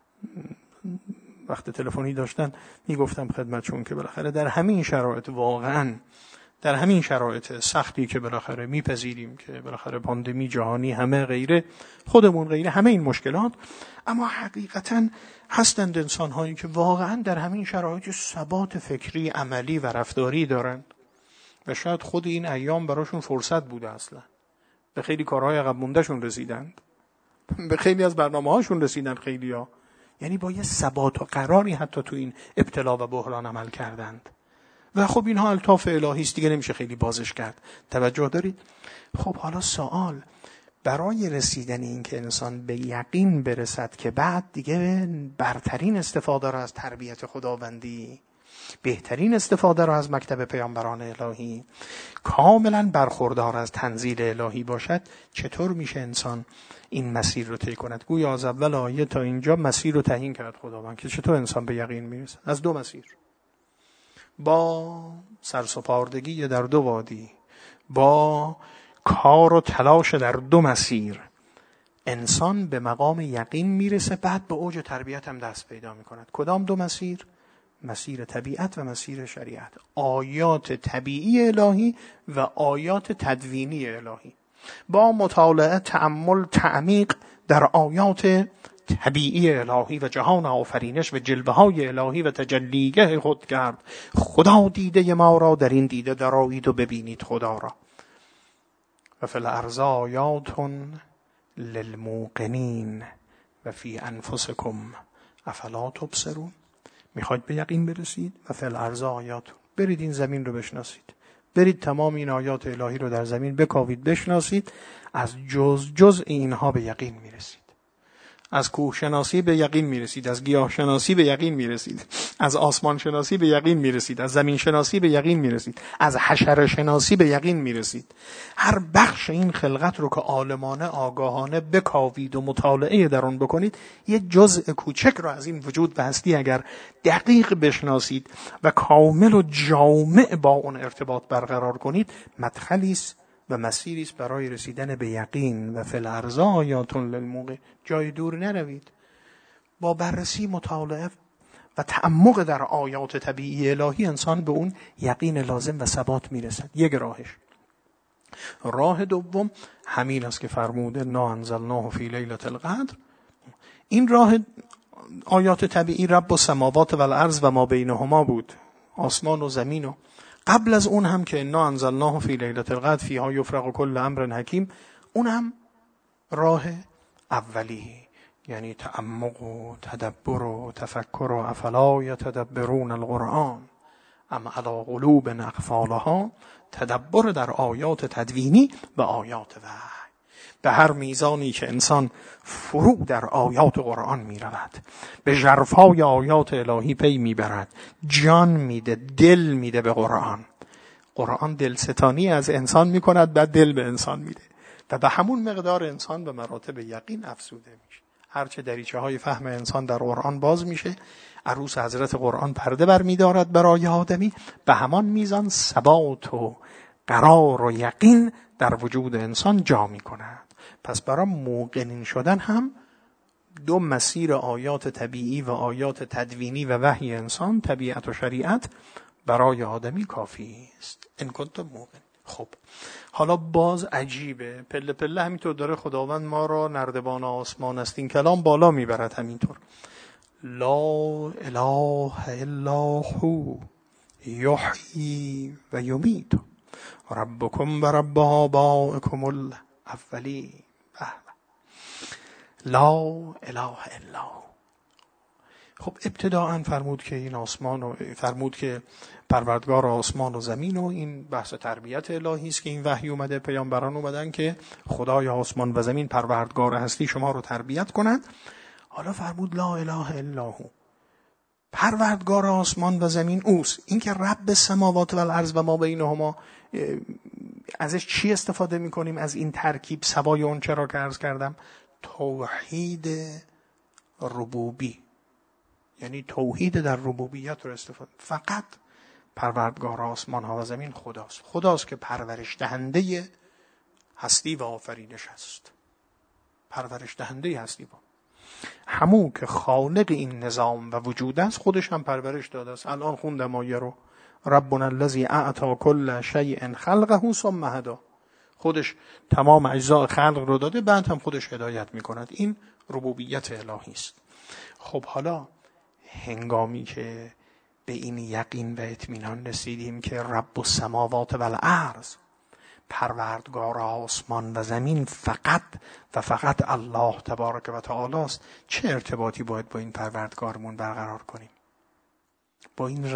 وقت تلفنی داشتن میگفتم خدمتشون که بالاخره در همین شرایط، واقعا در همین شرایط سختی که بالاخره میپذیریم که بالاخره پاندمی جهانی، همه غیره، خودمون غیره، همه این مشکلات، اما حقیقتاً هستند انسان‌هایی که واقعاً در همین شرایط ثبات فکری، عملی و رفتاری دارند و شاید خود این ایام براشون فرصت بوده. اصلا به خیلی کارهای عقب موندهشون رسیدند، به خیلی از برنامه‌هاشون رسیدند خیلی‌ها، یعنی با یه ثبات و قراری حتی تو این ابتلا و بحران عمل کردند. و خب اینها الطاف الهی است دیگه، نمیشه خیلی بازش کرد. توجه دارید؟ خب حالا سوال، برای رسیدن این که انسان به یقین برسد که بعد دیگه برترین استفاده را از تربیت خداوندی، بهترین استفاده را از مکتب پیامبران الهی، کاملا برخوردار از تنزیل الهی باشد، چطور میشه انسان این مسیر رو طی کند؟ گویا از اول آیه تا اینجا مسیر رو تعیین کرد خداوند که چطور انسان به یقین میرسد. از دو مسیر، با سرسپاردگی در دو وادی، با کار و تلاش در دو مسیر، انسان به مقام یقین میرسه، بعد به اوج تربیت هم دست پیدا میکند. کدام دو مسیر؟ مسیر طبیعت و مسیر شریعت، آیات طبیعی الهی و آیات تدوینی الهی. با مطالعه، تأمل، تعمیق در آیات طبیعی الهی و جهان آفرینش و جلوه های الهی و تجلیگه خود کرد. خدا دیده ما را در این دیده درآیید و ببینید خدا را. و فی الارض آیات للموقنین و فی انفسکم افلا تبصرون. میخواید به یقین برسید؟ و فی الارض آیات، برید این زمین رو بشناسید، برید تمام این آیات الهی رو در زمین بکاوید، بشناسید. از جز اینها به یقین میرسید. از کوه شناسی به یقین میرسید، از گیاه شناسی به یقین میرسید، از آسمان شناسی به یقین میرسید، از زمین شناسی به یقین میرسید، از حشره شناسی به یقین میرسید. هر بخش این خلقت رو که عالمانه، آگاهانه بکاوید و مطالعه در اون بکنید، یه جزء کوچک رو از این وجود و هستی اگر دقیق بشناسید و کامل و جامع با اون ارتباط برقرار کنید، مدخلی است و مسیری است برای رسیدن به یقین. و فی الارض آیات للموقنین، جای دور نروید. با بررسی، مطالعه و تعمق در آیات طبیعی الهی انسان به اون یقین لازم و ثبات میرسد. یک راهش. راه دوم همین است که فرموده انا انزلناه فی لیلة القدر. این راه آیات طبیعی رب السماوات و الارض و ما بینهما بود، آسمان و زمین. و قبل از اون هم که انا انزلناه فی لیلة القدر فیها یفرق کل امر حکیم، اون هم راه اولی، یعنی تعمق و تدبر و تفکر و افلا یتدبرون القرآن ام علی قلوب اقفالها، تدبر در آیات تدوینی و آیات وحی. به هر میزانی که انسان فرو در آیات قرآن می رود، به ژرفای آیات الهی پی می برد، جان میده، دل میده به قرآن. قرآن دلستانی از انسان می کند، بعد دل به انسان میده و به همون مقدار انسان به مراتب یقین افزوده میشه. هرچه دریچه های فهم انسان در قرآن باز میشه، عروس حضرت قرآن پرده بر می دارد برای آدمی، به همان میزان ثبات و قرار و یقین در وجود انسان جا می کند. پس برای موقنین شدن هم دو مسیر آیات طبیعی و آیات تدوینی و وحی انسان، طبیعت و شریعت، برای آدمی کافی است. ان کنتم موقنین. خب حالا باز عجیبه، پله پله همینطور داره خداوند ما را نردبان آسمان است این کلام بالا میبرد. همینطور لا اله الا هو، یحیی و یمیت ربکم و رب آبائکم الاولین. لا اله الا هو. خب ابتداءً فرمود که این آسمان و فرمود که پروردگار آسمان و زمین و این بحث تربیت الهی است که این وحی اومده، پیامبران اومدن که خدای آسمان و زمین پروردگار هستی شما رو تربیت کنند. حالا فرمود لا اله الا هو، پروردگار آسمان و زمین اوست. این که رب السماوات و الارض و ما بینهما، ازش چی استفاده میکنیم از این ترکیب سوای اون چرا که عرض کردم؟ توحید ربوبی، یعنی توحید در ربوبیت رو استفاده. فقط پروردگار آسمان ها و زمین خداست که پرورش دهنده هستی و آفرینش است. پرورش دهنده هستی با همون که خالق این نظام و وجود است، خودش هم پرورش داده است. الان خوندم آیه رو، ربنا الذی اعطی کل شیء خلقه ثم هدی، خودش تمام اجزاء خلق رو داده، بعد هم خودش هدایت میکند. این ربوبیت الهی است. خب حالا هنگامی که به این یقین و اطمینان رسیدیم که رب السماوات و الارض، پروردگار آسمان و زمین فقط و فقط الله تبارک و تعالی است، چه ارتباطی باید با این پروردگارمون برقرار کنیم؟ با این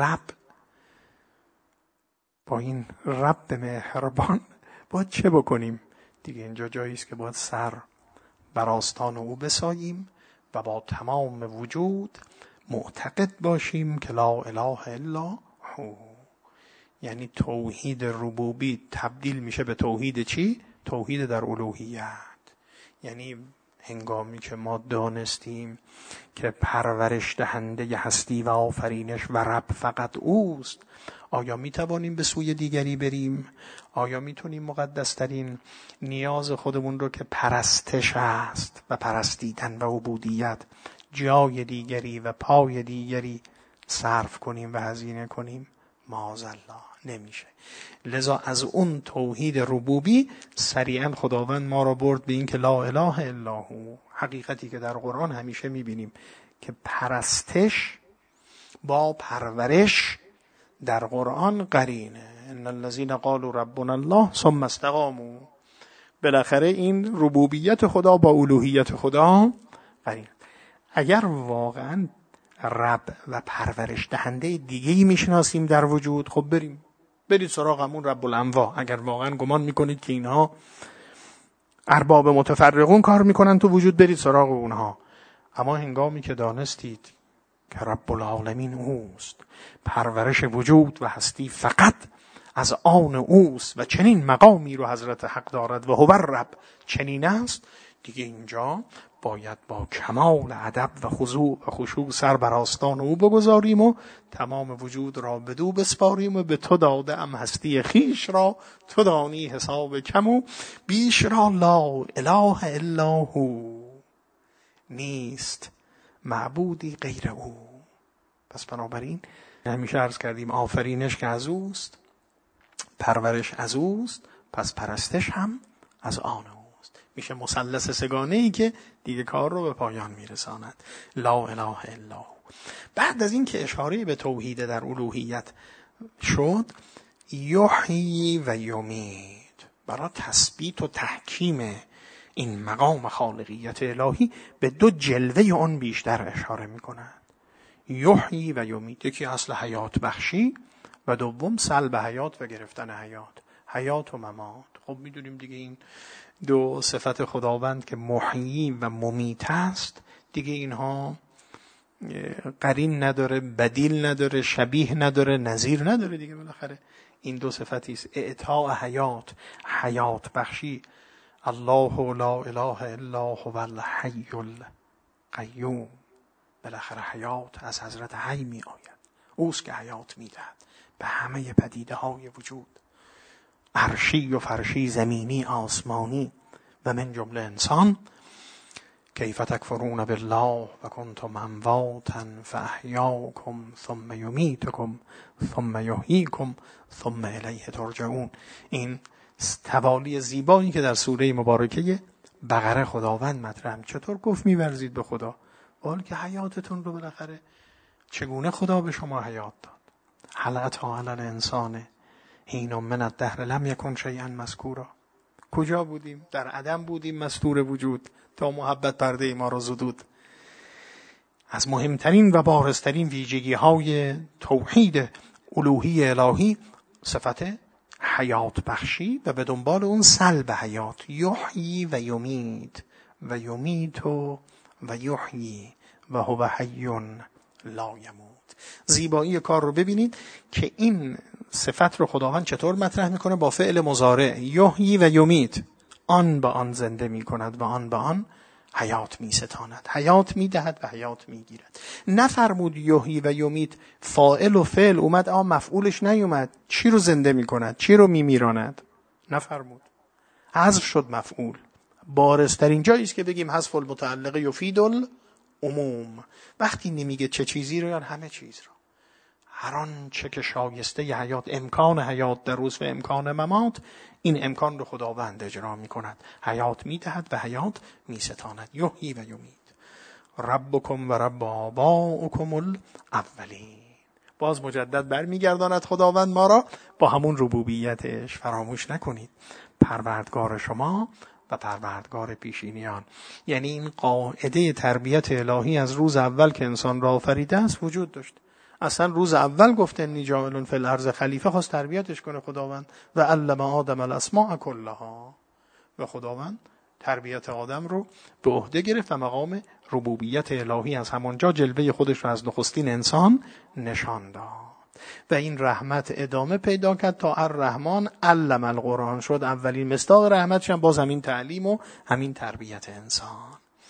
رب مهربان باید چه بکنیم؟ دیگه اینجا جایی است که باید سر بر آستان او بساییم و با تمام وجود معتقد باشیم که لا اله الا هو. یعنی توحید ربوبی تبدیل میشه به توحید چی؟ توحید در الوهیت. یعنی هنگامی که ما دانستیم که پرورش دهنده هستی و آفرینش و رب فقط اوست، آیا میتوانیم به سوی دیگری بریم؟ آیا میتونیم مقدسترین نیاز خودمون رو که پرستش است و پرستیدن و عبودیت، جای دیگری و پای دیگری صرف کنیم و هزینه کنیم؟ معاذالله نمیشه. لذا از اون توحید ربوبی سریعا خداوند ما را برد به این که لا اله الا هو. حقیقتی که در قرآن همیشه میبینیم که پرستش با پرورش در قرآن قرینه. ان الذين قالوا ربنا الله ثم استقاموا. بالاخره این ربوبیت خدا با الوهیت خدا قرینه. اگر واقعا رب و پرورش دهنده دیگه‌ای میشناسیم در وجود، خب برید سراغ همون رب الانواع. اگر واقعا گمان میکنید که اینها ارباب متفرقون کار میکنن تو وجود، برید سراغ اونها. اما هنگامی که دانستید که رب العالمین اوست، پرورش وجود و هستی فقط از آن اوست و چنین مقامی رو حضرت حق دارد و هو رب چنین است، دیگه اینجا باید با کمال ادب و خضوع و خشوع سر بر آستان او بگذاریم و تمام وجود را بدو بسپاریم و به تو داده ام هستی خیش را، تو دانی حساب کم و بیش را. لا اله الا هو، نیست معبودی غیر او. پس بنابراین همیشه عرض کردیم آفرینش که از اوست، پرورش از اوست، پس پرستش هم از آن اوست. میشه مثلث سگانه ای که دیگه کار رو به پایان میرساند. لا اله الا هو. بعد از این که اشاره به توحید در الوهیت شد، یحیی و یمیت، برای تثبیت و تحکیم این مقام خالقیت الهی به دو جلوه آن بیشتر اشاره میکنند. یحیی و یمیت، یکی اصل حیات بخشی و دوم سلب حیات و گرفتن حیات و ممات. خب میدونیم دیگه این دو صفت خداوند که محیی و ممیت است، دیگه اینها قرین نداره، بدیل نداره، شبیه نداره، نظیر نداره دیگه. بالاخره این دو صفتی است، اعطاء حیات بخشی. الله لا اله الا هو الحی القیوم. بالاخره حیات از حضرت حی می آید، اوست که حیات می دهد به همه پدیده های وجود، عرشی و فرشی، زمینی آسمانی و من جمله انسان. کیف تکفرون بالله و کنتم امواتا فاحیاکم ثم یمیتکم ثم یحییکم ثم الیه ترجعون. این توالی زیبایی که در سوره مبارکه بقره خداوند مطرح، چطور گفت می‌ورزید به خدا، حال که حیاتتون رو بالاخره چگونه خدا به شما حیات داد. هل اتی علی الانسان حین من الدهر لم یکن شیئا مذکورا. کجا بودیم؟ در عدم بودیم مستور وجود تا محبت پرده ما را زدود. از مهمترین و بارزترین ویژگی های توحید الوهی الهی صفت حیات بخشی و به دنبال اون سلب حیات، یحیی و یمیت و یمیت و یحیی و هو حی لا یموت. زیبایی کار رو ببینید که این صفت رو خداوند چطور مطرح میکنه با فعل مضارع، یحیی و یمیت، آن به آن زنده میکند و آن به آن حیات میستاند، حیات میدهد و حیات میگیرد. نفرمود یحیی و یمیت فاعل و فعل اومد اما مفعولش نیومد، چی رو زنده میکند، چی رو میمیراند، نفرمود، حذف شد مفعول. بارزترین جایی است که بگیم حذف المتعلقه یفید العموم. وقتی نمیگه چه چیزی رو یا همه چیز رو، هر آن چه که شایسته ی حیات، امکان حیات در روز و امکان ممات، این امکان رو خداوند اجرا می کند، حیات می دهد و حیات می ستاند. یحیی و یمیت. ربکم و رب آبائکم الاولین. باز مجدد برمیگرداند خداوند ما را با همون ربوبیتش. فراموش نکنید پروردگار شما و پروردگار پیشینیان. یعنی این قاعده تربیت الهی از روز اول که انسان را آفریده است وجود داشت. اصلا روز اول گفته انی جاعل فی الارض خلیفه، خواست تربیتش کنه خداوند و علم آدم الاسماء کلها، و خداوند تربیت آدم رو به عهده گرفت و مقام ربوبیت الهی از همانجا جلوه خودش رو از نخستین انسان نشان داد و این رحمت ادامه پیدا کرد تا الرحمن علم القرآن شد. اولین مصداق رحمتش هم باز همین تعلیم و همین تربیت انسان.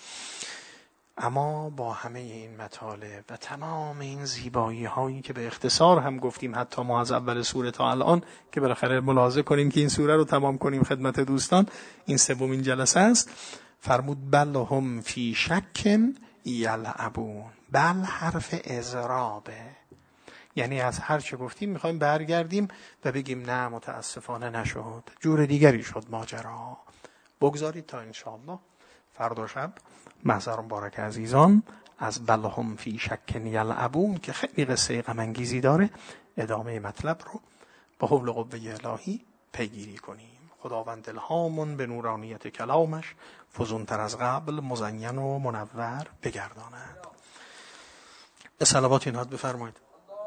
اما با همه این مطالب و تمام این زیبایی هایی که به اختصار هم گفتیم، حتی ما از اول سوره تا الان که بالاخره ملاحظه کنیم که این سوره رو تمام کنیم خدمت دوستان، این سومین جلسه است، فرمود بل هم فی شک یلعبون. بل حرف اضرابه، یعنی از هر چه گفتیم میخوایم برگردیم و بگیم نه متاسفانه نشد، جور دیگری شد ماجرا. بگذارید تا انشاءالله فردا شب محضر مبارک عزیزان از بل هم فی شک یلعبون که خیلی قصه غم انگیزی داره، ادامه مطلب رو با حول قوه الهی پیگیری کنیم. خداوند الهامون به نورانیت کلامش فزونتر از قبل مزین و منور بگرداند. به صلوات اینهات بفرمایید.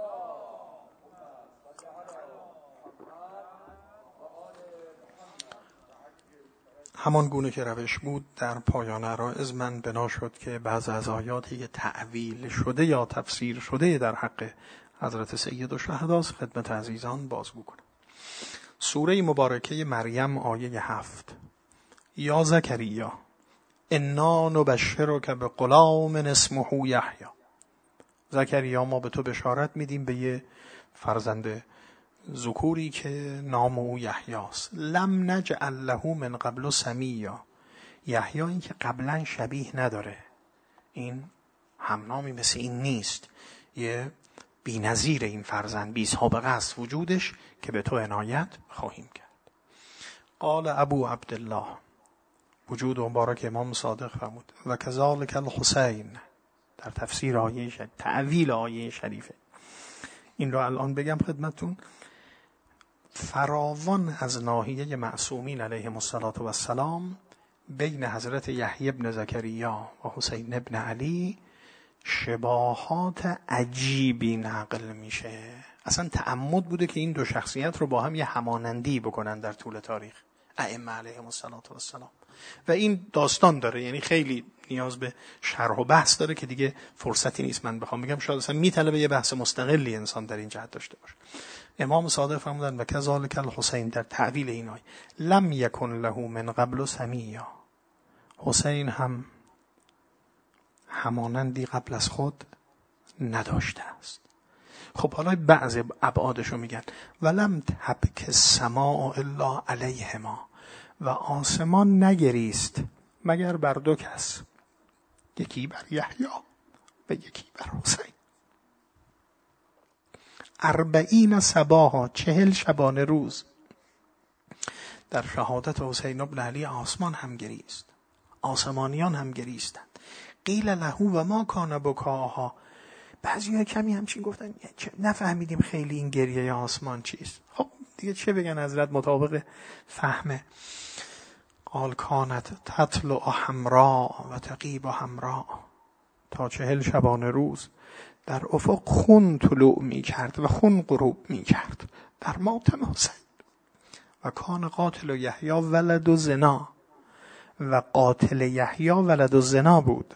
همان گونه که روش بود در پایان عرایض من بنا شد که بعض از آیاتی تعویل شده یا تفسیر شده در حق حضرت سید الشهدا خدمت عزیزان بازگو کنم. سوره مبارکه مریم آیه 7: یا زکریا انا نبشرک بغلام اسمه یحیی. زکریا ما به تو بشارت میدیم به یه فرزند ذکوری که نام او یحیی است. لم نجعل له من قبل سمیا. یحیی این که قبلا شبیه نداره، این همنامی مثل این نیست، یه بی‌نظیر این فرزند، بی سابقه است وجودش که به تو عنایت خواهیم کرد. قال ابو عبدالله، وجود مبارک امام صادق فرمود و کذالک الحسین، در تفسیر آیه تعویل آیه شریفه. این رو الان بگم خدمتون. فراوان از ناحیه معصومین علیهم السلام بین حضرت یحیی ابن زکریا و حسین ابن علی شباهات عجیبی نقل میشه. اصلا تعمد بوده که این دو شخصیت رو با هم یه همانندی بکنن در طول تاریخ ائمه علیهم السلام. و این داستان داره، یعنی خیلی نیاز به شرح و بحث داره که دیگه فرصتی نیست من بخوام بگم، شاید اصلا میطلبه یه بحث مستقلی انسان در این جهت داشته باشه. امام صادق فرمودن و کذالک الحسین در تعویل این آیه لم یکن له من قبل سمیا. حسین هم همانندی قبل از خود نداشته است. خب حالا بعضی ابعادشو میگن ولم تبک السماء الا علیهما، و آسمان نگریست مگر بر دو کس، یکی بر یحیی و یکی بر حسین. 40 صباحا، 40 شبانه روز در شهادت حسین ابن علی آسمان هم گریست، آسمانیان هم گریستند. قیل له و ما کان بکاها، بعضی‌ها کمی همچین گفتن نفهمیدیم خیلی این گریه آسمان چیست. خب دیگه چه بگن حضرت مطابق فهمه. قال کانت تطلع حمراء و تغیب حمراء، تا 40 شبانه روز در افق خون طلوع می کرد و خون غروب می کرد در ماتم حسین. و کان قاتل یحیی ولد زنا، و قاتل یحیی ولد زنا بود.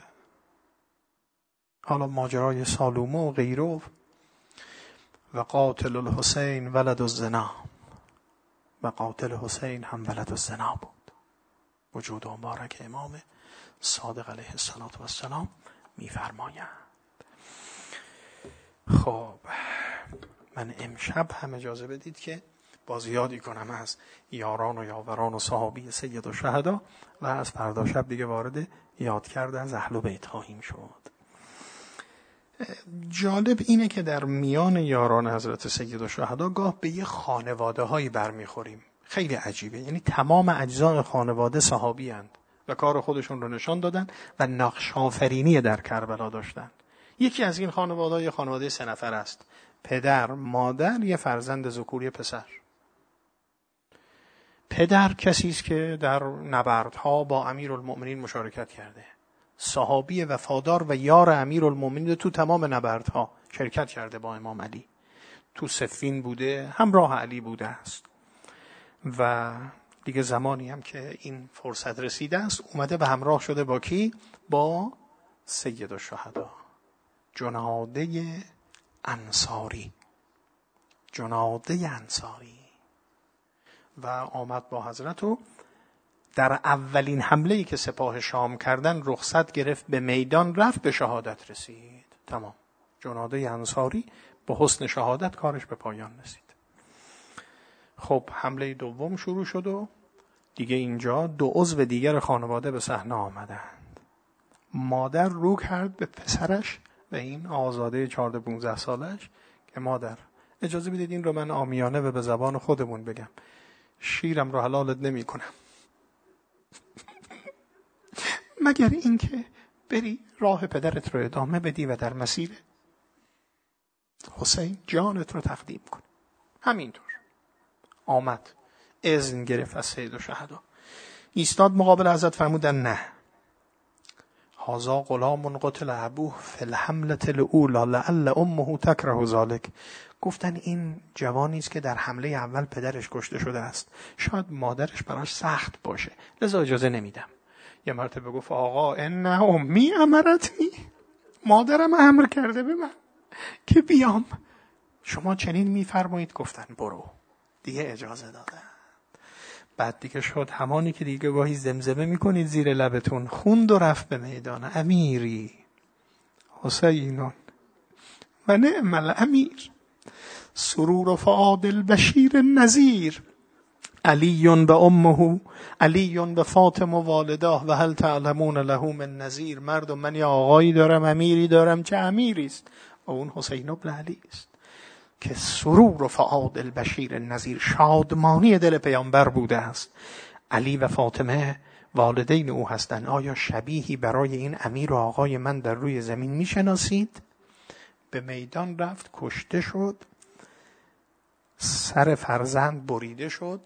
حالا ماجرای سالومه و غیره. و قاتل الحسین ولد الزنا، و قاتل حسین هم ولد الزنا بود. وجود مبارک امام صادق علیه السلام می‌فرمایند. خب من امشب هم اجازه بدید که باز یادی کنم از یاران و یاوران و صحابی سید الشهدا و از فردا شب دیگه وارد یاد کرده از اهل بیت خواهیم شد. جالب اینه که در میان یاران حضرت سید الشهدا گاه به یه خانواده هایی برمیخوریم. خیلی عجیبه، یعنی تمام اجزای خانواده صحابی اند و کار خودشون رو نشان دادن و نقش آفرینی در کربلا داشتن. یکی از این خانواده خانواده 3 نفر است: پدر، مادر، یه فرزند ذکوری پسر. پدر کسی است که در نبردها با امیرالمؤمنین مشارکت کرده، صحابی وفادار و یار امیرالمؤمنین، تو تمام نبردها شرکت کرده، با امام علی تو صفین بوده، همراه علی بوده است و دیگه زمانی هم که این فرصت رسیده است اومده به همراه شده با کی؟ با سید الشهدا، جناده انصاری، جناده انصاری، و آمد با حضرت و در اولین حمله‌ای که سپاه شام کردن رخصت گرفت، به میدان رفت، به شهادت رسید. تمام. جناده انصاری با حسن شهادت کارش به پایان رسید. خب حمله دوم شروع شد و دیگه اینجا 2 عضو دیگر خانواده به صحنه آمدند. مادر رو کرد به پسرش و این آزاده 14-15 سالش که مادر اجازه بدید این رو من عامیانه و به زبان خودمون بگم، شیرم رو حلالت نمی کنم مگر اینکه بری راه پدرت رو ادامه بدی و در مسیر حسین جانت رو تقدیم کنی. همینطور آمد، اذن گرفت از سید الشهدا، ایستاد مقابل حضرت، فرمودن نه، هذا غلام قتل ابوه فی الحمله الاولى لعل امه تکره ذلك. گفتن این جوانی است که در حمله اول پدرش کشته شده است، شاید مادرش براش سخت باشه، لذا اجازه نمیدم. یه مرتبه گفت آقا ان امی امرتنی، مادرم امر کرده به من که بیام، شما چنین میفرمایید؟ گفتن برو. دیگه اجازه دادن. بعد دیگه شد همانی که دیگه گاهی زمزمه میکنید زیر لبتون، خوند و رفت به میدان. امیری حسینون و نعم الامیر، سرور فؤاد البشیر النذیر، علی و امه، علی و فاطمه والداه و هل تعلمون له من نذیر. مردم من یا آقایی دارم، امیری دارم، چه امیری است؟ و اون حسین بن علی است که سرور فؤاد البشیر النذیر، شادمانی دل پیامبر بوده است. علی و فاطمه والدین او هستند. آیا شبیهی برای این امیر و آقای من در روی زمین میشناسید؟ به میدان رفت، کشته شد، سر فرزند بریده شد،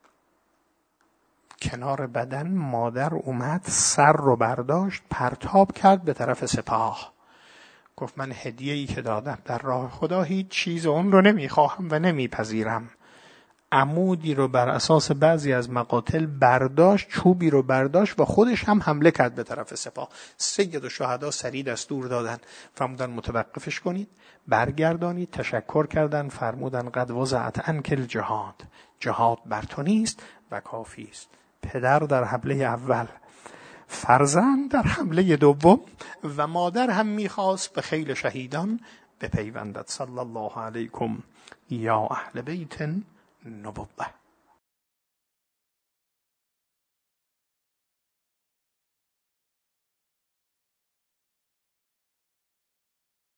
کنار بدن مادر اومد، سر رو برداشت، پرتاب کرد به طرف سپاه. گفت من هدیه‌ای که دادم در راه خدا هیچ چیز اون رو نمیخواهم و نمیپذیرم. عمودی رو بر اساس بعضی از مقاتل برداشت، چوبی رو برداشت و خودش هم حمله کرد به طرف سپاه. سید الشهدا سریع دستور دادن، فرمودن متوقفش کنید، برگردانید. تشکر کردن، فرمودن قد وضعت عنک الجهاد، جهاد بر تو نیست و کافی است. پدر در حمله اول، فرزند در حمله دوم و مادر هم میخواست به خیل شهیدان بپیوندد. صلی الله علیکم یا اهل بیت نبوه.